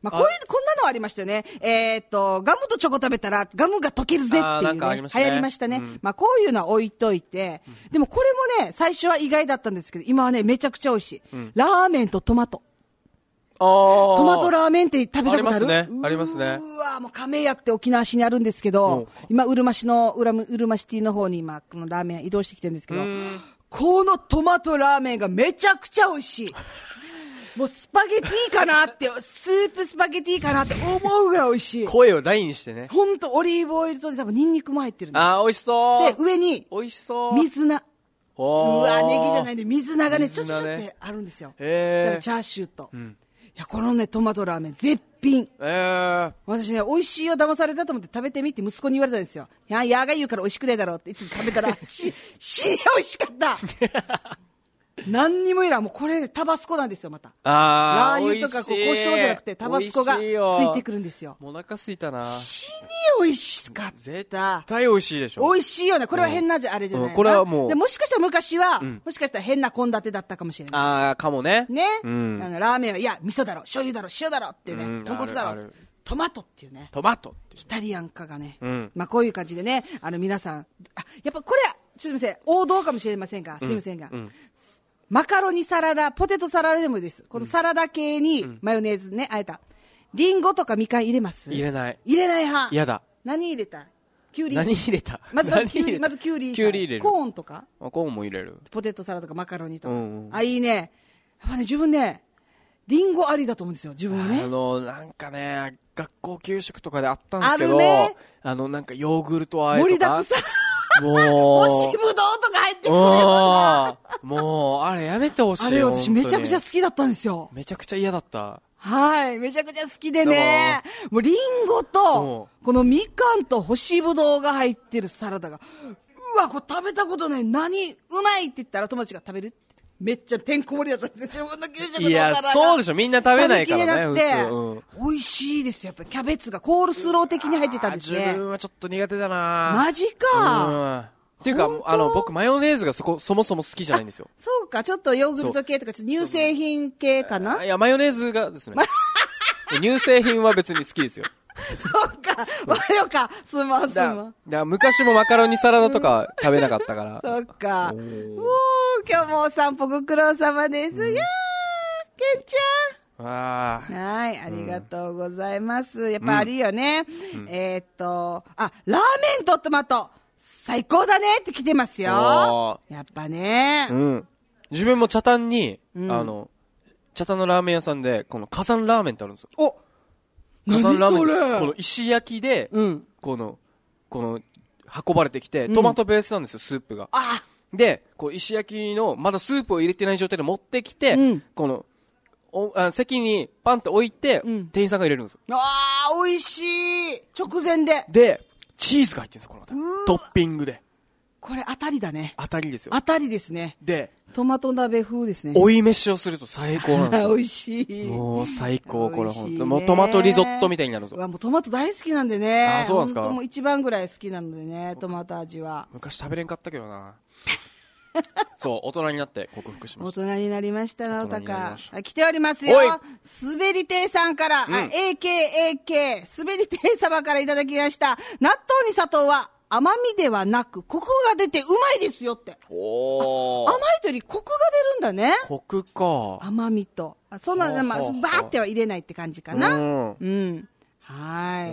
[SPEAKER 1] まあ、こういう、こんなのありましたよね。えーっと、ガムとチョコ食べたら、ガムが溶けるぜっていうね。
[SPEAKER 2] あーなんかありましたね
[SPEAKER 1] 流行りましたね。
[SPEAKER 2] うん、
[SPEAKER 1] まあ、こういうのは置いといて、うん、でもこれもね、最初は意外だったんですけど、今はね、めちゃくちゃ美味しい。うん、ラーメンとトマト。トマトラーメンって食べたことある？
[SPEAKER 2] ありますね。ありますね。
[SPEAKER 1] うわもう亀屋って沖縄市にあるんですけど、今、うるま市の、うらむ、うるまシティの方に今、このラーメン移動してきてるんですけど、このトマトラーメンがめちゃくちゃ美味しい。もうスパゲティかなって、スープスパゲティかなって思うぐらい美味しい。
[SPEAKER 2] 声を大にしてね。
[SPEAKER 1] ほんと、オリーブオイルと多分ニンニクも入ってるんです。
[SPEAKER 2] あー、美味しそう。
[SPEAKER 1] で、上に、
[SPEAKER 2] 美味しそう。
[SPEAKER 1] 水菜。うわ、ネギじゃないんで、水菜がね、
[SPEAKER 2] 水菜ね
[SPEAKER 1] ちょっとちょっとあるんですよ。
[SPEAKER 2] へー。
[SPEAKER 1] だからチャーシューと。うんいや、このね、トマトラーメン、絶品。
[SPEAKER 2] えー、
[SPEAKER 1] 私ね、美味しいよ、騙されたと思って食べてみって息子に言われたんですよ。いや、やが言うから美味しくねえだろうって言って食べたら、し、死に美味しかった何にもいらん。もうこれ、タバスコなんですよ、また。
[SPEAKER 2] あー、
[SPEAKER 1] ラー油とかこう、胡椒じゃなくて、タバスコがついてくるんですよ。
[SPEAKER 2] もうお腹すいたな。
[SPEAKER 1] 死に美味しかった。
[SPEAKER 2] 絶対美味しいでしょ。
[SPEAKER 1] 美味しいよね。これは変なじゃ、あれじゃない、うん。
[SPEAKER 2] これはもう。
[SPEAKER 1] でもしかしたら昔は、
[SPEAKER 2] うん、
[SPEAKER 1] もしかしたら変な献立だったかもしれない。
[SPEAKER 2] あー、かもね。
[SPEAKER 1] ね。
[SPEAKER 2] うん、
[SPEAKER 1] あのラーメンは、いや、味噌だろ、醤油だろ、塩だろってね、豚骨だろ。トマトっていうね。
[SPEAKER 2] トマトって
[SPEAKER 1] イタリアン化がね。
[SPEAKER 2] うん、
[SPEAKER 1] まあこういう感じでね、あの皆さん、あ、やっぱこれ、すみません、王道かもしれませんが、すみませんが。うんうんマカロニサラダ、ポテトサラダでもいいです。このサラダ系にマヨネーズね、あえた。リンゴとかみかん入れます？
[SPEAKER 2] 入れない。
[SPEAKER 1] 入れない派。
[SPEAKER 2] 嫌だ。
[SPEAKER 1] 何入れた？キュウリ。
[SPEAKER 2] 何入れた？
[SPEAKER 1] まずまずキュウリ、まずキュウリ。
[SPEAKER 2] キュウリ入れる。
[SPEAKER 1] コーンとか？
[SPEAKER 2] コーンも入れる。
[SPEAKER 1] ポテトサラダとかマカロニとか。
[SPEAKER 2] うんうん、
[SPEAKER 1] あ、いいね。やっぱね、自分ね、リンゴありだと思うんですよ、自分はね。
[SPEAKER 2] あの、なんかね、学校給食とかであったんですけど、あるね。あの、なんかヨーグルトあえとか。
[SPEAKER 1] 盛りだくさん。
[SPEAKER 2] もう。
[SPEAKER 1] 干しぶどうとか入ってくる
[SPEAKER 2] よ。もう、あれやめてほしい。
[SPEAKER 1] あれ私めちゃくちゃ好きだったんですよ。
[SPEAKER 2] めちゃくちゃ嫌だった。
[SPEAKER 1] はい。めちゃくちゃ好きでね。もうリンゴと、このみかんと干しぶどうが入ってるサラダが、うわ、これ食べたことない。何うまいって言ったら友達が食べるって。めっちゃてんこ盛りだったんですよ。自分の給食の
[SPEAKER 2] いや、そうでしょ。みんな食べないからね。
[SPEAKER 1] 食べきれなくて、うん、美味しいですよ。やっぱりキャベツがコールスロー的に入ってたんですね。
[SPEAKER 2] 自分はちょっと苦手だな。
[SPEAKER 1] マジか。
[SPEAKER 2] うんっていうか、あの、僕、マヨネーズがそこ、そもそも好きじゃないんですよ。
[SPEAKER 1] そうか、ちょっとヨーグルト系とか、ちょっと乳製品系かな？
[SPEAKER 2] いや、マヨネーズがですね。乳製品は別に好きですよ。
[SPEAKER 1] そうか、マヨか、すまんすまん。
[SPEAKER 2] だから昔もマカロニサラダとか食べなかったから。
[SPEAKER 1] そっか。おー、今日もお散歩ご苦労様です。いやー、ケンちゃん。
[SPEAKER 2] あ
[SPEAKER 1] はい、ありがとうございます。うん、やっぱあるよね。うん、えー、っと、あ、ラーメンとトマト。最高だねって来てますよ。やっぱね。
[SPEAKER 2] うん。自分も茶炭に、うん、あの、茶炭のラーメン屋さんで、この火山ラーメンってあるんですよ。
[SPEAKER 1] お
[SPEAKER 2] 火山ラーメン。この石焼きで、うん、この、この、運ばれてきて、トマトベースなんですよ、スープが。
[SPEAKER 1] あ
[SPEAKER 2] で、こう石焼きの、まだスープを入れてない状態で持ってきて、うん、この、おあ席にパンと置いて、うん、店員さんが入れるんですよ。
[SPEAKER 1] あー、美味しい。直前で。
[SPEAKER 2] で、チーズが入ってるんですよ、このまた。トッピングで。
[SPEAKER 1] これ当たりだね。
[SPEAKER 2] 当たりですよ。
[SPEAKER 1] 当たりですね。
[SPEAKER 2] で、
[SPEAKER 1] トマト鍋風ですね。
[SPEAKER 2] 追い飯をすると最高なんですよ。
[SPEAKER 1] 美味しい。
[SPEAKER 2] もう最高、これ本当もうトマトリゾットみたいになるんですよ。
[SPEAKER 1] うわ、もうトマト大好きなんでね。
[SPEAKER 2] あ、そうなんですか。
[SPEAKER 1] もう一番ぐらい好きなのでね、トマト味は。
[SPEAKER 2] 昔食べれんかったけどな。そう、大人になって克服しました。
[SPEAKER 1] 大人になりましたな、おたか。来ておりますよ。滑り亭さんから、うん、エーケーエーケー、滑り亭様からいただきました。納豆に砂糖は甘みではなく、コクが出てうまいですよって。
[SPEAKER 2] お
[SPEAKER 1] 甘いというよりコクが出るんだね。
[SPEAKER 2] コクか。
[SPEAKER 1] 甘みと。あ、そんな、まあ、バーっては入れないって感じかな。うん。うん。はい。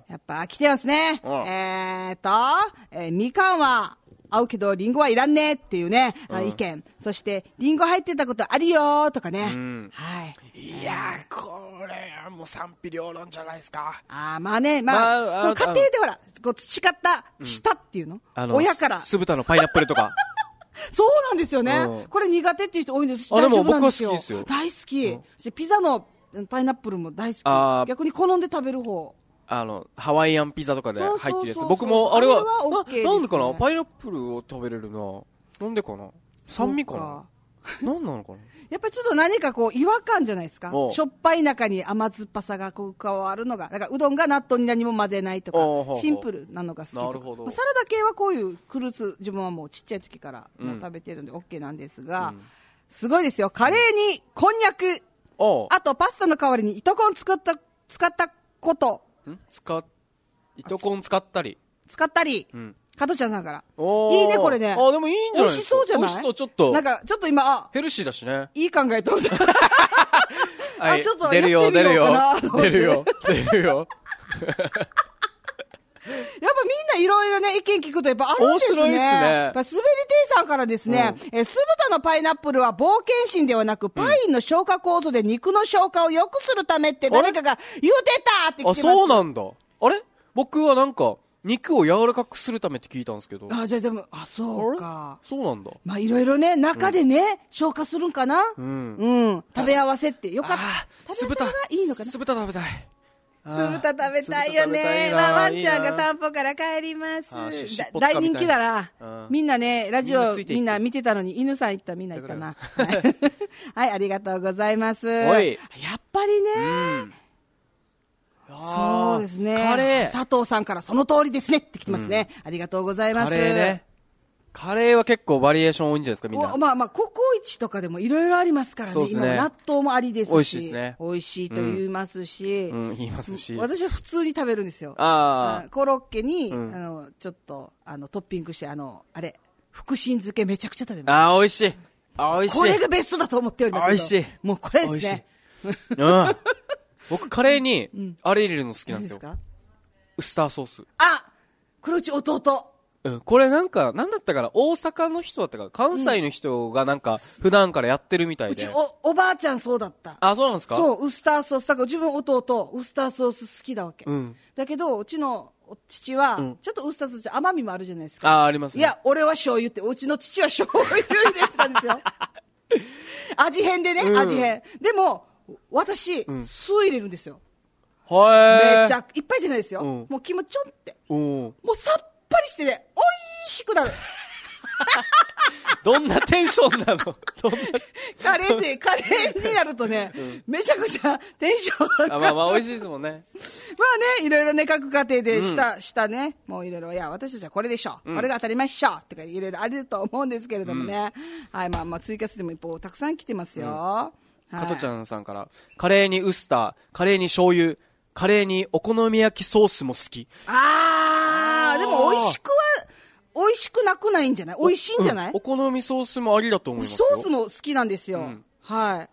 [SPEAKER 1] やっぱ来てますね。えーと、えー、みかんは、合うけどリンゴはいらんねっていうね、うん、意見。そしてリンゴ入ってたことあるよとかね、うん、はい。
[SPEAKER 2] いやー、これはもう賛否両論じゃないですか。
[SPEAKER 1] あー、まあね、まあ、まあ、この家庭でほらこう培った舌っていうの、うん、親から
[SPEAKER 2] 酢豚のパイナップルとか
[SPEAKER 1] そうなんですよね、うん、これ苦手っていう人多いんです。
[SPEAKER 2] あ、でも僕は好きですよ。
[SPEAKER 1] 大好き、うん、ピザのパイナップルも大好き。逆に好んで食べる方。
[SPEAKER 2] あのハワイアンピザとかで入ってるやつ。僕もあれは、あれは OK ですね。な、なんでかな、パイナップルを食べれるな。なんでかな、酸味かな、なんなのかな。
[SPEAKER 1] やっぱりちょっと何かこう違和感じゃないですか。しょっぱい中に甘酸っぱさがこう加わるのが、だからうどんが納豆に何も混ぜないとか、シンプルなのが好きとか。なるほど。まあ、サラダ系はこういうフルーツ、自分はもうちっちゃい時からもう食べてるんで OK なんですが、うん、すごいですよ。カレーにこんにゃく、あとパスタの代わりに糸こん作った使ったこと
[SPEAKER 2] ん使っ糸コン使ったり
[SPEAKER 1] 使ったり、
[SPEAKER 2] うん、
[SPEAKER 1] 加トちゃんさんから
[SPEAKER 2] お
[SPEAKER 1] いいねこれね。
[SPEAKER 2] あでもいいんじゃないですか。
[SPEAKER 1] 美味しそうじゃない。
[SPEAKER 2] 美味しそう。ちょっと
[SPEAKER 1] なんかちょっと今あ
[SPEAKER 2] ヘルシーだしね。
[SPEAKER 1] いい考えとる
[SPEAKER 2] はい、
[SPEAKER 1] あちょっと
[SPEAKER 2] 出るよ出るよ出るよ出るよ
[SPEAKER 1] やっぱみんないろいろね意見聞くとやっぱあるんですね。
[SPEAKER 2] 面白いですね。
[SPEAKER 1] やっぱすべり亭さんからですね、うん、え酢豚のパイナップルは冒険心ではなく、パインの消化酵素で肉の消化を良くするためって誰かが言うてたって聞いてます。
[SPEAKER 2] あ、そうなんだ。あれ僕はなんか肉を柔らかくするためって聞いたんですけど。
[SPEAKER 1] あ、じゃあでもあそうか。
[SPEAKER 2] そうなんだ。
[SPEAKER 1] まあいろいろね中でね、うん、消化するんかな。
[SPEAKER 2] うん。
[SPEAKER 1] うん。食べ合わせってよかった。
[SPEAKER 2] 酢豚
[SPEAKER 1] いいのかな。
[SPEAKER 2] 酢豚食べたい。
[SPEAKER 1] 酢豚食べたいよね。まあワンちゃんが散歩から帰ります。大人気だな。みんなねラジオみんな見てたのに犬さん行ったみんな行ったな。はい、ありがとうございます。やっぱりね。そうですね。
[SPEAKER 2] カレー。
[SPEAKER 1] 佐藤さんからその通りですねって来てますね。ありがとうございます。
[SPEAKER 2] カレーね。カレーは結構バリエーション多いんじゃないですかみんな。
[SPEAKER 1] まあまあココイチとかでもいろいろありますからね。
[SPEAKER 2] そうですね。
[SPEAKER 1] 今納豆もありですし。
[SPEAKER 2] 美味しいですね。
[SPEAKER 1] 美味しいと言いますし。
[SPEAKER 2] うん、言いますし。
[SPEAKER 1] 私は普通に食べるんですよ。
[SPEAKER 2] ああ。
[SPEAKER 1] コロッケに、あのちょっとあのトッピングしてあのあれ福神漬けめちゃくちゃ食べます。
[SPEAKER 2] ああ美味しい。あ美味しい。
[SPEAKER 1] これがベストだと思っております。
[SPEAKER 2] 美味しい。
[SPEAKER 1] もうこれですね。
[SPEAKER 2] うん。僕カレーにあれ入れるの好きなんですよ。ウスターソース。
[SPEAKER 1] あ、黒内弟。
[SPEAKER 2] うん、これなんか、なんだったかな、大阪の人だったかな、関西の人がなんか、普段からやってるみたいで。
[SPEAKER 1] うちお、おばあちゃんそうだった。
[SPEAKER 2] あ、そうなんですか。
[SPEAKER 1] そう、ウスターソース。だから自分弟、ウスターソース好きだわけ。
[SPEAKER 2] うん。
[SPEAKER 1] だけど、うちの父は、うん、ちょっとウスターソース甘みもあるじゃないですか。
[SPEAKER 2] あ、ありますね。
[SPEAKER 1] いや、俺は醤油って、うちの父は醤油入れてたんですよ。味変でね、うん、味変。でも、私、うん、酢入れるんですよ。
[SPEAKER 2] はい。
[SPEAKER 1] めっちゃ、いっぱいじゃないですよ。うん、もう気もちょんって。うん、もうさっぱりしてね、おいしくなる。
[SPEAKER 2] どんなテンションなの。どんな
[SPEAKER 1] カレーで、カレーになるとね、うん、めちゃくちゃテンションが。
[SPEAKER 2] あ、まあまあ美味しいですもんね。
[SPEAKER 1] まあね、いろいろね、各家庭でした、うん、したね、もういろいろ、いや、私たちはこれでしょ。うん、これが当たり前っしょ。ってか、いろいろあると思うんですけれどもね。うん、はい、まあまあ、ツイキャスでも一方、たくさん来てますよ。うん、はい、
[SPEAKER 2] 加トちゃんさんから、カレーにウスター、カレーに醤油、カレーにお好み焼きソースも好き。
[SPEAKER 1] あー、でも美味しくは、美味しくなくないんじゃない？美味しいんじゃない？
[SPEAKER 2] お、うん、お好みソースもありだと思いますよ。
[SPEAKER 1] ソースも好きなんですよ。うん、はい。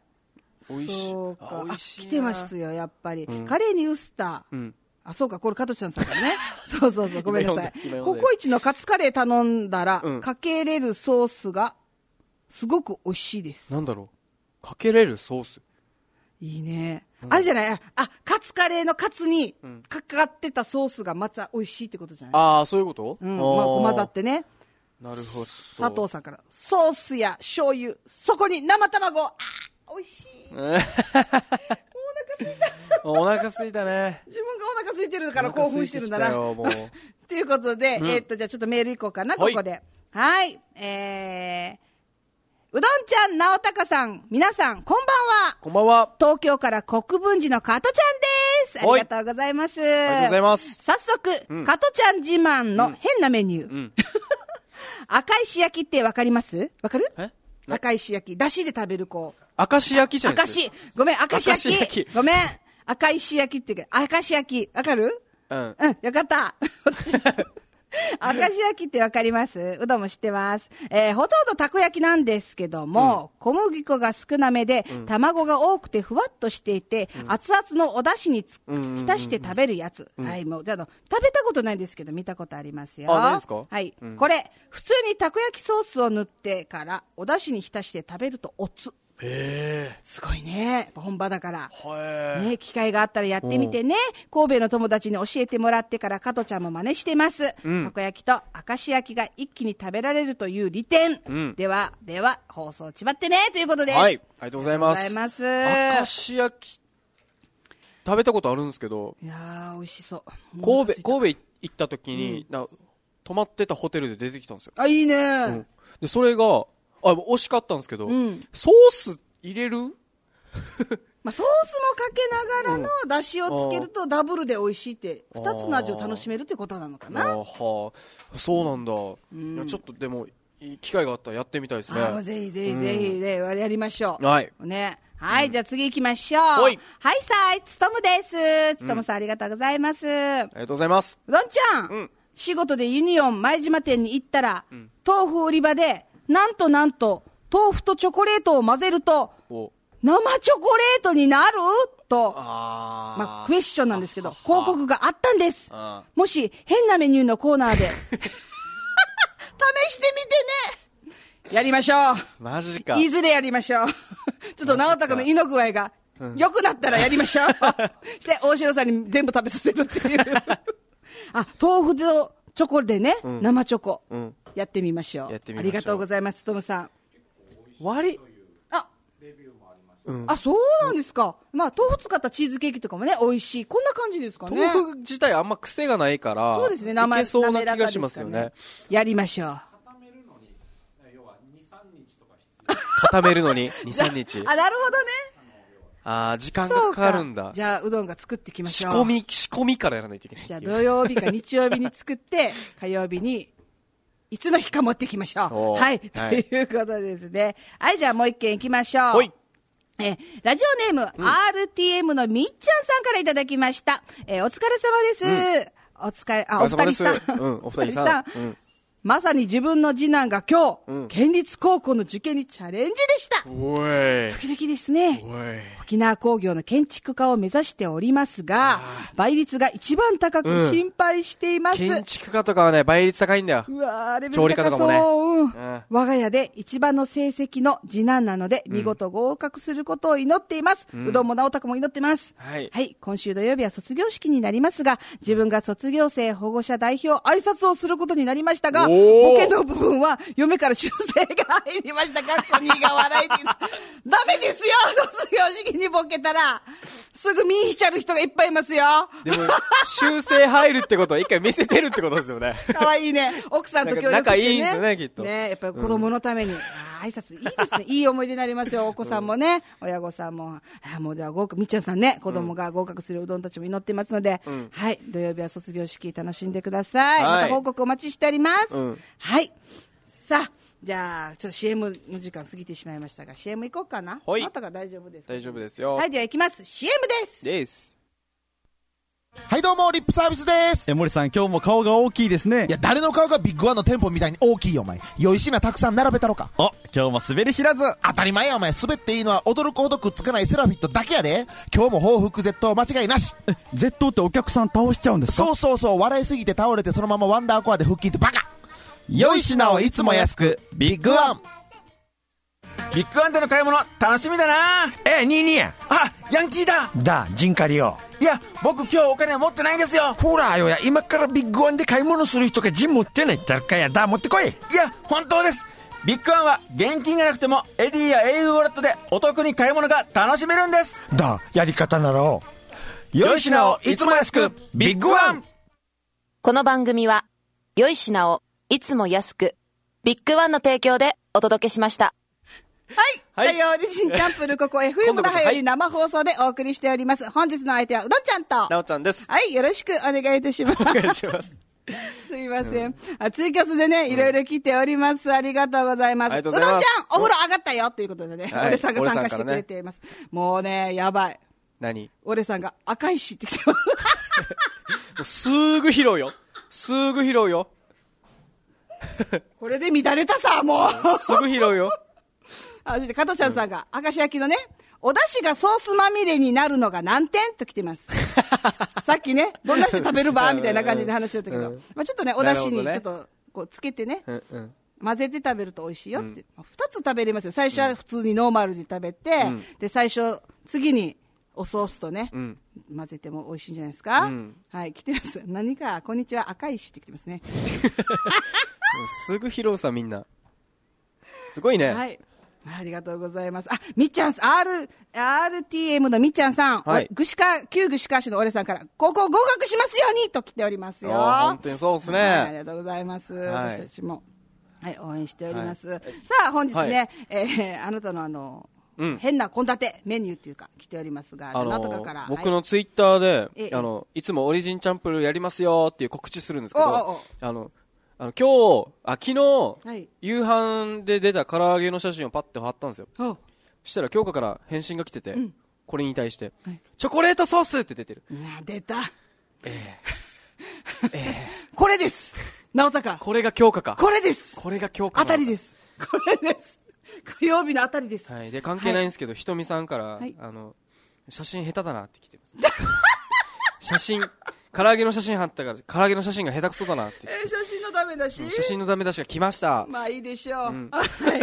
[SPEAKER 2] 美味しい。
[SPEAKER 1] そうか。あ、来てますよ、やっぱり。うん、カレーにウスター。うん、あ、そうか、これ加トちゃんさんからね。そうそうそう、ごめんなさい。ココイチのカツカレー頼んだら、うん、かけれるソースが、すごく美味しいです。
[SPEAKER 2] なんだろう？かけれるソース？
[SPEAKER 1] いいね。あれじゃない？あ、カツカレーのカツにかかってたソースがまた美味しいってことじゃない？
[SPEAKER 2] ああ、そういうこと？
[SPEAKER 1] うん。まあ、混ざってね。
[SPEAKER 2] なるほど。
[SPEAKER 1] 佐藤さんから、ソースや醤油、そこに生卵、あー、美味しい。お腹すいた。
[SPEAKER 2] お腹すいたね。
[SPEAKER 1] 自分がお腹空いてるから興奮してるんだな。ということで、うん、えー、っと、じゃあちょっとメールいこうかな、ここで。はい。えー、うどんちゃん、なおたかさん、皆さん、こんばんは。
[SPEAKER 2] こんばんは。
[SPEAKER 1] 東京から国分寺の加トちゃんです。ありがとうございます。あ
[SPEAKER 2] りがとうございます。
[SPEAKER 1] 早速、うん、加トちゃん自慢の変なメニュー。うんうん、赤石焼きってわかります？わかる？え？赤石焼き。だしで食べる子。
[SPEAKER 2] 赤石焼きじゃないですか。
[SPEAKER 1] 赤石。ごめん、赤石焼き。焼きごめん。赤石焼きって言うけど、赤石焼き。わかる？うん。うん、よかった。赤石焼きってわかります？うどんも知ってます。えー、ほとんどたこ焼きなんですけども、うん、小麦粉が少なめで、うん、卵が多くてふわっとしていて、うん、熱々のお出汁につ、うん、浸して食べるやつ。うん、はい、もう、じゃあの、食べたことないんですけど、見たことありますよ。
[SPEAKER 2] あ、何ですか？
[SPEAKER 1] はい、うん。これ、普通にたこ焼きソースを塗ってから、お出汁に浸して食べるとおつ。
[SPEAKER 2] へー、
[SPEAKER 1] すごいね。本場だから。
[SPEAKER 2] へー、
[SPEAKER 1] ね、機会があったらやってみてね。神戸の友達に教えてもらってから加トちゃんも真似してます。うん、たこ焼きと明石焼きが一気に食べられるという利点。うん、では、では、放送ちまってねということです。
[SPEAKER 2] はい。ありがとうございます。
[SPEAKER 1] ありがとうございます。
[SPEAKER 2] 明石焼き、食べたことあるんですけど。
[SPEAKER 1] いやー、美味しそう。
[SPEAKER 2] 神戸、神戸行った時に、うん、な泊まってたホテルで出てきたんですよ。
[SPEAKER 1] あ、いいね、
[SPEAKER 2] うん、で、それが、あ、惜しかったんですけど、うん、ソース入れる
[SPEAKER 1] まあ、ソースもかけながらの出汁をつけるとダブルで美味しいってふたつの味を楽しめるってことなのかな。
[SPEAKER 2] あはあ、そうなんだ、うん、いやちょっとでも機会があったらやってみたいですね。
[SPEAKER 1] あ、ぜひぜひぜひ、うん、やりましょう。
[SPEAKER 2] はい、
[SPEAKER 1] ね、 はい、うん、じゃあ次行きましょう。はいさい、つとむです。つとむさん、うん、ありがとうございます。あ
[SPEAKER 2] りがとうございます。
[SPEAKER 1] うどんちゃん、うん、仕事でユニオン前島店に行ったら、うん、豆腐売り場で、なんとなんと、豆腐とチョコレートを混ぜると、生チョコレートになると、あまあ、クエスチョンなんですけど、広告があったんです。もし、変なメニューのコーナーで、試してみてね。やりましょう。
[SPEAKER 2] マジか。
[SPEAKER 1] いずれやりましょう。ちょっと直太くんの胃の具合が、良くなったらやりましょう。して、大城さんに全部食べさせるっていう。あ、豆腐とチョコでね、うん、生チョコ、うん、やってみましょう。やってみましょう。ありがとうございます、トムさん。
[SPEAKER 2] 割り
[SPEAKER 1] あ、うん、あ、そうなんですか。まあ、豆腐使ったチーズケーキとかもね、美味しい。こんな感じですかね。
[SPEAKER 2] 豆腐自体あんま癖がないから、
[SPEAKER 1] そうですね、生
[SPEAKER 2] いけそうな気がしますよね。
[SPEAKER 1] やりましょう。
[SPEAKER 9] 固めるのに、要はに、さんにちとか必
[SPEAKER 2] 要。固めるのにに、さんにち。
[SPEAKER 1] あ、なるほどね。
[SPEAKER 2] ああ、時間がかかるんだ。
[SPEAKER 1] じゃあ、うどんが作ってきましょう。
[SPEAKER 2] 仕込み、仕込みからやらないといけない。
[SPEAKER 1] じゃあ、土曜日か日曜日に作って、火曜日に、いつの日か持ってきましょう。はい。はい、ということですね。はい、じゃあもう一件行きましょう。はい。えー、ラジオネーム、うん、アールティーエム のみっちゃんさんからいただきました。えー、お疲れ様です。うん、お疲れ、あ、お二人さん。
[SPEAKER 2] うん、お二人さん。うん、
[SPEAKER 1] まさに自分の次男が今日、うん、県立高校の受験にチャレンジでした。おい。時々ですね。おい。沖縄工業の建築家を目指しておりますが、倍率が一番高く心配しています。
[SPEAKER 2] うん、建築家とかはね、倍率高いんだよ。
[SPEAKER 1] うわー、レベル高そう。
[SPEAKER 2] 調理家とかもね。
[SPEAKER 1] うんうん、我が家で一番の成績の次男なので、見事合格することを祈っています。うん、うどんも直太くも祈ってます。はい。はい。今週土曜日は卒業式になりますが、自分が卒業生保護者代表挨拶をすることになりましたが、ボケの部分は嫁から修正が入りました。かっこにが笑いってダメですよ。卒業式にボケたらすぐ見にしちゃう人がいっぱいいますよ。
[SPEAKER 2] でも修正入るってことは一回見せてるってことですよね。
[SPEAKER 1] 可愛いね。奥さんと協力してね。
[SPEAKER 2] 仲いいんですよね、きっと
[SPEAKER 1] ね。やっぱり子供のために、うん、あ挨拶いいですね。いい思い出になりますよ。お子さんもね、うん、親御さんも。あもうじゃあ合格、みっちゃんさんね、子供が合格するうどんたちも祈ってますので、うん、はい土曜日は卒業式楽しんでください。はい、また報告お待ちしております。うん、はい。さあ、じゃあ、ちょっと シーエム の時間過ぎてしまいましたが、シーエム 行こうかな。はい。あなたが大丈夫ですか？
[SPEAKER 2] 大丈夫ですよ。
[SPEAKER 1] はい、では行きます。シーエム です。
[SPEAKER 2] です。
[SPEAKER 10] はいどうも、リップサービスです。
[SPEAKER 11] え、森さん、今日も顔が大きいですね。
[SPEAKER 10] いや、誰の顔がビッグワンの店舗みたいに大きいよ、お前。良い品たくさん並べたろか。
[SPEAKER 11] お、今日も滑り知らず。
[SPEAKER 10] 当たり前や、お前。滑っていいのは驚くほどくっつかないセラフィットだけやで。今日も報復絶倒間違いなし。
[SPEAKER 11] え、絶倒ってお客さん倒しちゃうんですか？
[SPEAKER 10] そうそうそう、笑いすぎて倒れてそのままワンダーコアで腹筋ってバカ。
[SPEAKER 11] 良い品をいつも安く、ビッグワン。
[SPEAKER 12] ビッグワンでの買い物楽しみだな。
[SPEAKER 13] え、ニーニーや。
[SPEAKER 12] あ、ヤンキーだ。
[SPEAKER 13] だ、ジンカリよ。
[SPEAKER 12] いや、僕今日お金持ってないんですよ。
[SPEAKER 13] ほらよや、今からビッグワンで買い物する人がジン持ってないったらかや。だ、持ってこい。い
[SPEAKER 12] や、本当です。ビッグワンは現金がなくてもエディや エーユー ウォレットでお得に買い物が楽しめるんです。
[SPEAKER 13] だ、やり方なら
[SPEAKER 12] 良い品をいつも安く、ビッグワン。
[SPEAKER 3] この番組は良い品をいつも安く、ビッグワンの提供でお届けしました。
[SPEAKER 1] はい。はい、オリジンチャンプルここ エフエム 那覇より生放送でお送りしております。本日の相手はうどんちゃんと
[SPEAKER 2] なおちゃんです。
[SPEAKER 1] はい、よろしくお願いいたします。
[SPEAKER 2] お願いします。
[SPEAKER 1] すいません。うん、あツイキャスでね、いろいろ来ております。ありがとうございます。うどんちゃん、お風呂上がったよということでね、はい、俺さんが参加してくれています。ね、もうね、やばい。
[SPEAKER 2] 何？
[SPEAKER 1] 俺さんが赤石って来てま
[SPEAKER 2] す。すぐ拾うよ。すぐ拾うよ。
[SPEAKER 1] これで乱れたさ、もう。
[SPEAKER 2] すぐ拾うよ。
[SPEAKER 1] あ、そして加藤ちゃんさんが、明石焼きのね、お出汁がソースまみれになるのが何点と来てます。さっきね、どんなして食べるばみたいな感じで話してたけど、うん、まあ、ちょっとね、お出汁にちょっとこうつけてね、うんうん、混ぜて食べると美味しいよって。二、うん、つ食べれますよ。最初は普通にノーマルで食べて、うん、で、最初、次におソースとね、うん、混ぜても美味しいんじゃないですか。うん、はい、来てます。何か、こんにちは、赤石って来てますね。
[SPEAKER 2] すぐ拾うさ、みんな。すごいね。
[SPEAKER 1] はい。ありがとうございます。あ、みっちゃん、R、アールティーエム のみっちゃんさん、はい、ぐしか、旧ぐしか市の俺さんから、高校合格しますようにと来ておりますよ。
[SPEAKER 2] 本当にそうですね、はい。
[SPEAKER 1] ありがとうございます。はい、私たちも、はい、応援しております。はい、さあ、本日ね、はい、えー、あなたのあの、うん、変な献立メニューっていうか来ておりますが、あのー、なんとかから
[SPEAKER 2] 僕のツイッターで、あのいつもオリジンチャンプルやりますよっていう告知するんですけど、おおおあのあの今日あ昨日、はい、夕飯で出た唐揚げの写真をパッて貼ったんですよ。 したら京香から返信が来てて、
[SPEAKER 1] うん、
[SPEAKER 2] これに対して、
[SPEAKER 1] はい、
[SPEAKER 2] チョコレートソースって出てる。
[SPEAKER 1] いや出た。
[SPEAKER 2] えー、えー、
[SPEAKER 1] これです。直高。
[SPEAKER 2] これが京香か。
[SPEAKER 1] これです。
[SPEAKER 2] これが京香。
[SPEAKER 1] 当たりです。これです。火曜日の当たりです。
[SPEAKER 2] はい。で関係ないんですけど、はい、ひとみさんから、はい、あの写真下手だなって来てます。写真。唐揚げの写真貼ったから唐揚げの写真が下手くそだなって、
[SPEAKER 1] えー、写真のダメだし、
[SPEAKER 2] 写真のダメだしが来ました。
[SPEAKER 1] まあいいでしょう、うん、はい、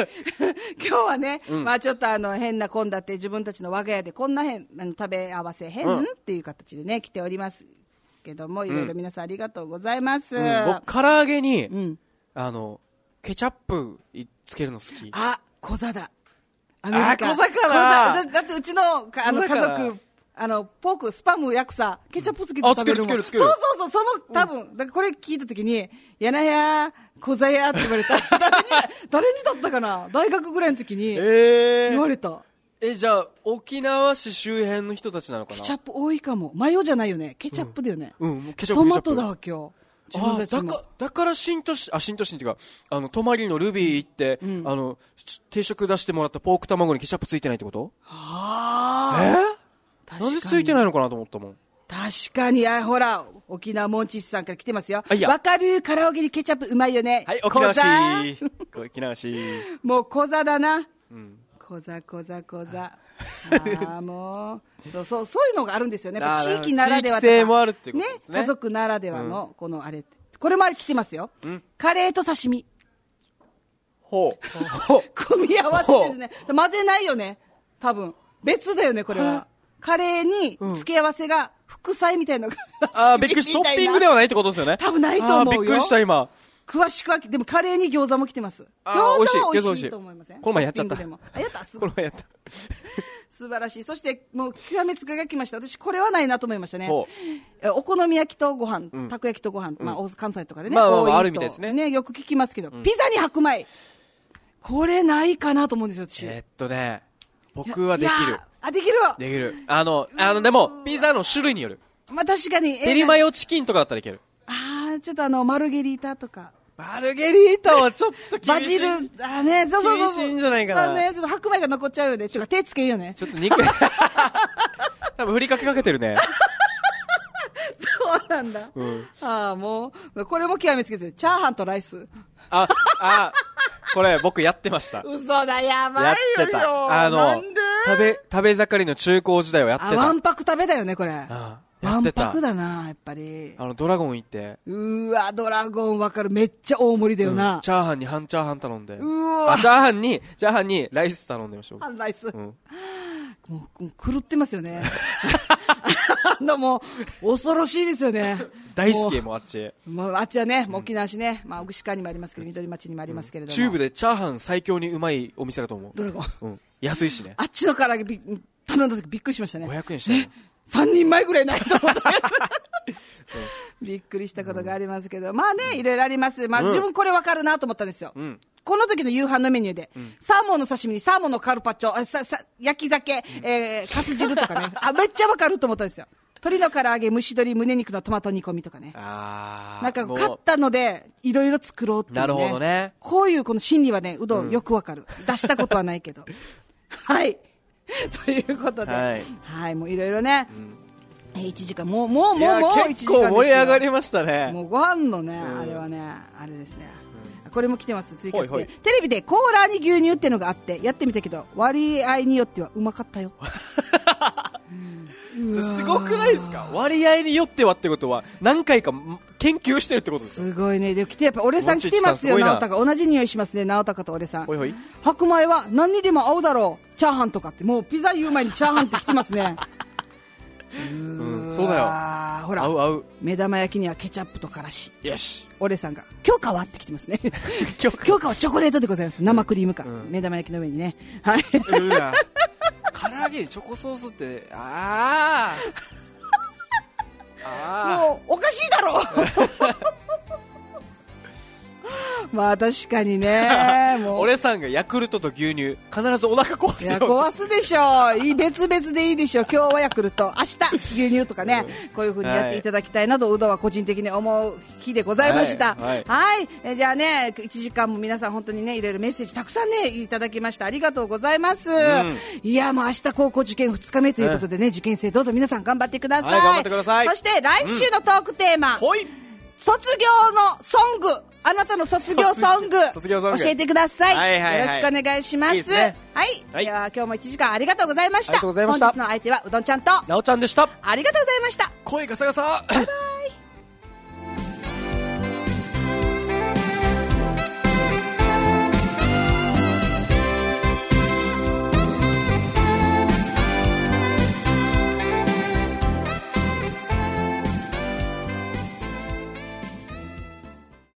[SPEAKER 1] 今日はね、うん、まあちょっとあの変な献立、自分たちの我が家でこんな変あの食べ合わせ変、うん、っていう形でね来ておりますけども、いろいろ皆さんありがとうございます、うん、
[SPEAKER 2] 僕唐揚げに、うん、あのケチャップつけるの好き。
[SPEAKER 1] あ、小座だ。アメリカ。
[SPEAKER 2] あ、小座かな。
[SPEAKER 1] だ, だってうちのあの家族あのポークスパム焼くさケチャップつけて食べるもん。
[SPEAKER 2] あ、つけるつけるつける。
[SPEAKER 1] そうそうそう、その多分、うん、だからこれ聞いた時にやなや小座やって言われた。誰に誰にだったかな、大学ぐらいの時に言われた。
[SPEAKER 2] えー、えじゃあ沖縄市周辺の人たちなのかな。
[SPEAKER 1] ケチャップ多いかも。マヨじゃないよね、ケチャップだよね。
[SPEAKER 2] うん、うん、ケチャップ。
[SPEAKER 1] トマトだわ今日。自分たちも
[SPEAKER 2] あだかだから新都心あ新都心っていうかあの泊まりのルビー行って、うん、あの定食出してもらったポーク卵にケチャップついてないってこと？
[SPEAKER 1] は
[SPEAKER 2] あ。えー？なんでついてないのかなと思ったもん。
[SPEAKER 1] 確かに。あ、ほら沖縄モンチッさんから来てますよ。わかる、カラオケにケチャップうまいよね。
[SPEAKER 2] はい、沖縄市沖縄市
[SPEAKER 1] もう小座だな、うん、小座小座小座あもうそうそうそういうのがあるんですよね。やっぱ地域ならではとか、
[SPEAKER 2] 地域性もあるってことですね。
[SPEAKER 1] 家族ならではのこのあれ、うん、これもあれ来てますよ、うん、カレーと刺身。
[SPEAKER 2] ほう
[SPEAKER 1] 組み合わせですね。混ぜないよね多分。別だよねこれは。カレーに付け合わせが副菜みたいな、うん、
[SPEAKER 2] あーびっくりした。トッピングではないってことですよね。
[SPEAKER 1] 多分ないと思うよ。
[SPEAKER 2] びっくりした今。
[SPEAKER 1] 詳しくは。でもカレーに餃子も来てます。餃子は美味しいと思いません？
[SPEAKER 2] この前やっちゃった。
[SPEAKER 1] あ、やった。
[SPEAKER 2] この前やった。
[SPEAKER 1] 素晴らしい。そしてもう極めつけが来ました。私これはないなと思いましたね。お好み焼きとご飯、うん、たこ焼きとご飯、うん、まあ関西とかでね、
[SPEAKER 2] まあまあまああるみたいですね。
[SPEAKER 1] ね、よく聞きますけど、うん、ピザに白米、これないかなと思うんですよ私。
[SPEAKER 2] えー、っとね僕はできる。
[SPEAKER 1] あ、できる
[SPEAKER 2] できる。あのあのでもピザの種類による。
[SPEAKER 1] まあ確かに
[SPEAKER 2] ペリマヨチキンとかだったらいける。
[SPEAKER 1] ああ、ちょっとあのマルゲリータとか。
[SPEAKER 2] マルゲリータはちょっと厳しい。
[SPEAKER 1] バジル、あね、そうそうそう。
[SPEAKER 2] 厳しいんじゃないかな。
[SPEAKER 1] ね、ちょっと白米が残っちゃうよね。ちょっと手つけよね。
[SPEAKER 2] ちょっと肉。多分ふりかけかけてるね。
[SPEAKER 1] そうなんだ。うん、ああ、もう、これも極めつけて、チャーハンとライス。
[SPEAKER 2] あ、あ、これ僕やってました。
[SPEAKER 1] 嘘だ、やばいよ。やってた。
[SPEAKER 2] あの、食べ、食べ盛りの中高時代はやってた。
[SPEAKER 1] あ、ワンパク食べだよね、これ。ああ、ワンパクだな、やっぱり。
[SPEAKER 2] あの、ドラゴン行って。
[SPEAKER 1] うーわ、ドラゴンわかる。めっちゃ大盛りだよな。
[SPEAKER 2] うん、チャーハンに半チャーハン頼んで。
[SPEAKER 1] うわ。
[SPEAKER 2] あ、チャーハンに、チャーハンにライス頼んでましょう。
[SPEAKER 1] 半ライス。うん。もう、狂ってますよね。あの、もう、恐ろしいですよね。
[SPEAKER 2] 大好き、もうあっち。
[SPEAKER 1] もう、あっちはね、もう沖縄市ね、まあ、串川にもありますけど、緑町にもありますけれども。
[SPEAKER 2] 中部でチャーハン最強にうまいお店だと思う。
[SPEAKER 1] ドラゴン。
[SPEAKER 2] うん。安いしね。
[SPEAKER 1] あっちの唐揚げび頼んだ時びっくりしましたね。
[SPEAKER 2] ごひゃくえんしたね。
[SPEAKER 1] さんにんまえぐらいないと思った。びっくりしたことがありますけど、うん、まあね、いろいろあります。まあ、うん、自分これわかるなと思ったんですよ。うん、この時の夕飯のメニューで、うん、サーモンの刺身にサーモンのカルパッチョ、あささ焼き鮭、うん、えー、かす汁とかね。あ、めっちゃわかると思ったんですよ。鶏の唐揚げ、蒸し鶏、胸肉のトマト煮込みとかね。
[SPEAKER 2] あ
[SPEAKER 1] なんか買ったので、いろいろ作ろうっていうね。
[SPEAKER 2] なるほどね。
[SPEAKER 1] こういうこの心理はね、うどんよくわかる。うん、出したことはないけど。はい。ということで、はい、はい、もういろいろね。うん、いちじかん、もう、もう、もう、もういちじかんですよ。
[SPEAKER 2] 結構盛り上がりましたね。
[SPEAKER 1] もうご飯のね、うん、あれはね、あれですね。うん、これも来てます、追加して。ほいほい。テレビでコーラに牛乳っていうのがあって、やってみたけど、割合によってはうまかったよ。
[SPEAKER 2] すごくないですか？割合によってはってことは何回か研究してるってことです
[SPEAKER 1] すごいね。で来てやっぱ俺さん来てますよ。直高同じ匂いしますね。直高と俺さん。ほいほい。白米は何にでも合うだろう。チャーハンとかってもうピザ言う前にチャーハンって来てますね。
[SPEAKER 2] うーん、そうだよ。
[SPEAKER 1] ほら、
[SPEAKER 2] 合う合う。
[SPEAKER 1] 目玉焼きにはケチャップとからし。
[SPEAKER 2] よし。
[SPEAKER 1] 俺さんが京香はって来てますね。京香はチョコレートでございます。生クリームか、うん、目玉焼きの上にね。はい。
[SPEAKER 2] うわ。唐揚げにチョコソースってああ。
[SPEAKER 1] もうおかしいだろ。 まあ確かにね。もう
[SPEAKER 2] 俺さんがヤクルトと牛乳必ずお腹壊すよ。
[SPEAKER 1] いや壊すでしょう。いい別々でいいでしょう。今日はヤクルト、明日牛乳とかね、うん、こういう風にやっていただきたいなと、うどんは個人的に思う日でございました。はい、はいはい、えじゃあね、いちじかんも皆さん本当にね、いろいろメッセージたくさんねいただきました。ありがとうございます。うん、いやもう明日高校受験ふつかめということでね、うん、受験生どうぞ皆さん頑張ってください。はい、
[SPEAKER 2] 頑張ってください。
[SPEAKER 1] そして来週のトークテーマ、うん、卒業のソング、あなたの卒業ソング教えてください。はいはいはい、よろしくお願いします。いいですね。はい、はい、では今日もいちじかんありがとうございました。
[SPEAKER 2] ありがとうございました。
[SPEAKER 1] 本日の相手はうどんちゃんと
[SPEAKER 2] なおちゃんでした。
[SPEAKER 1] ありがとうございました。
[SPEAKER 2] 声ガサガサ。
[SPEAKER 1] バイバイ。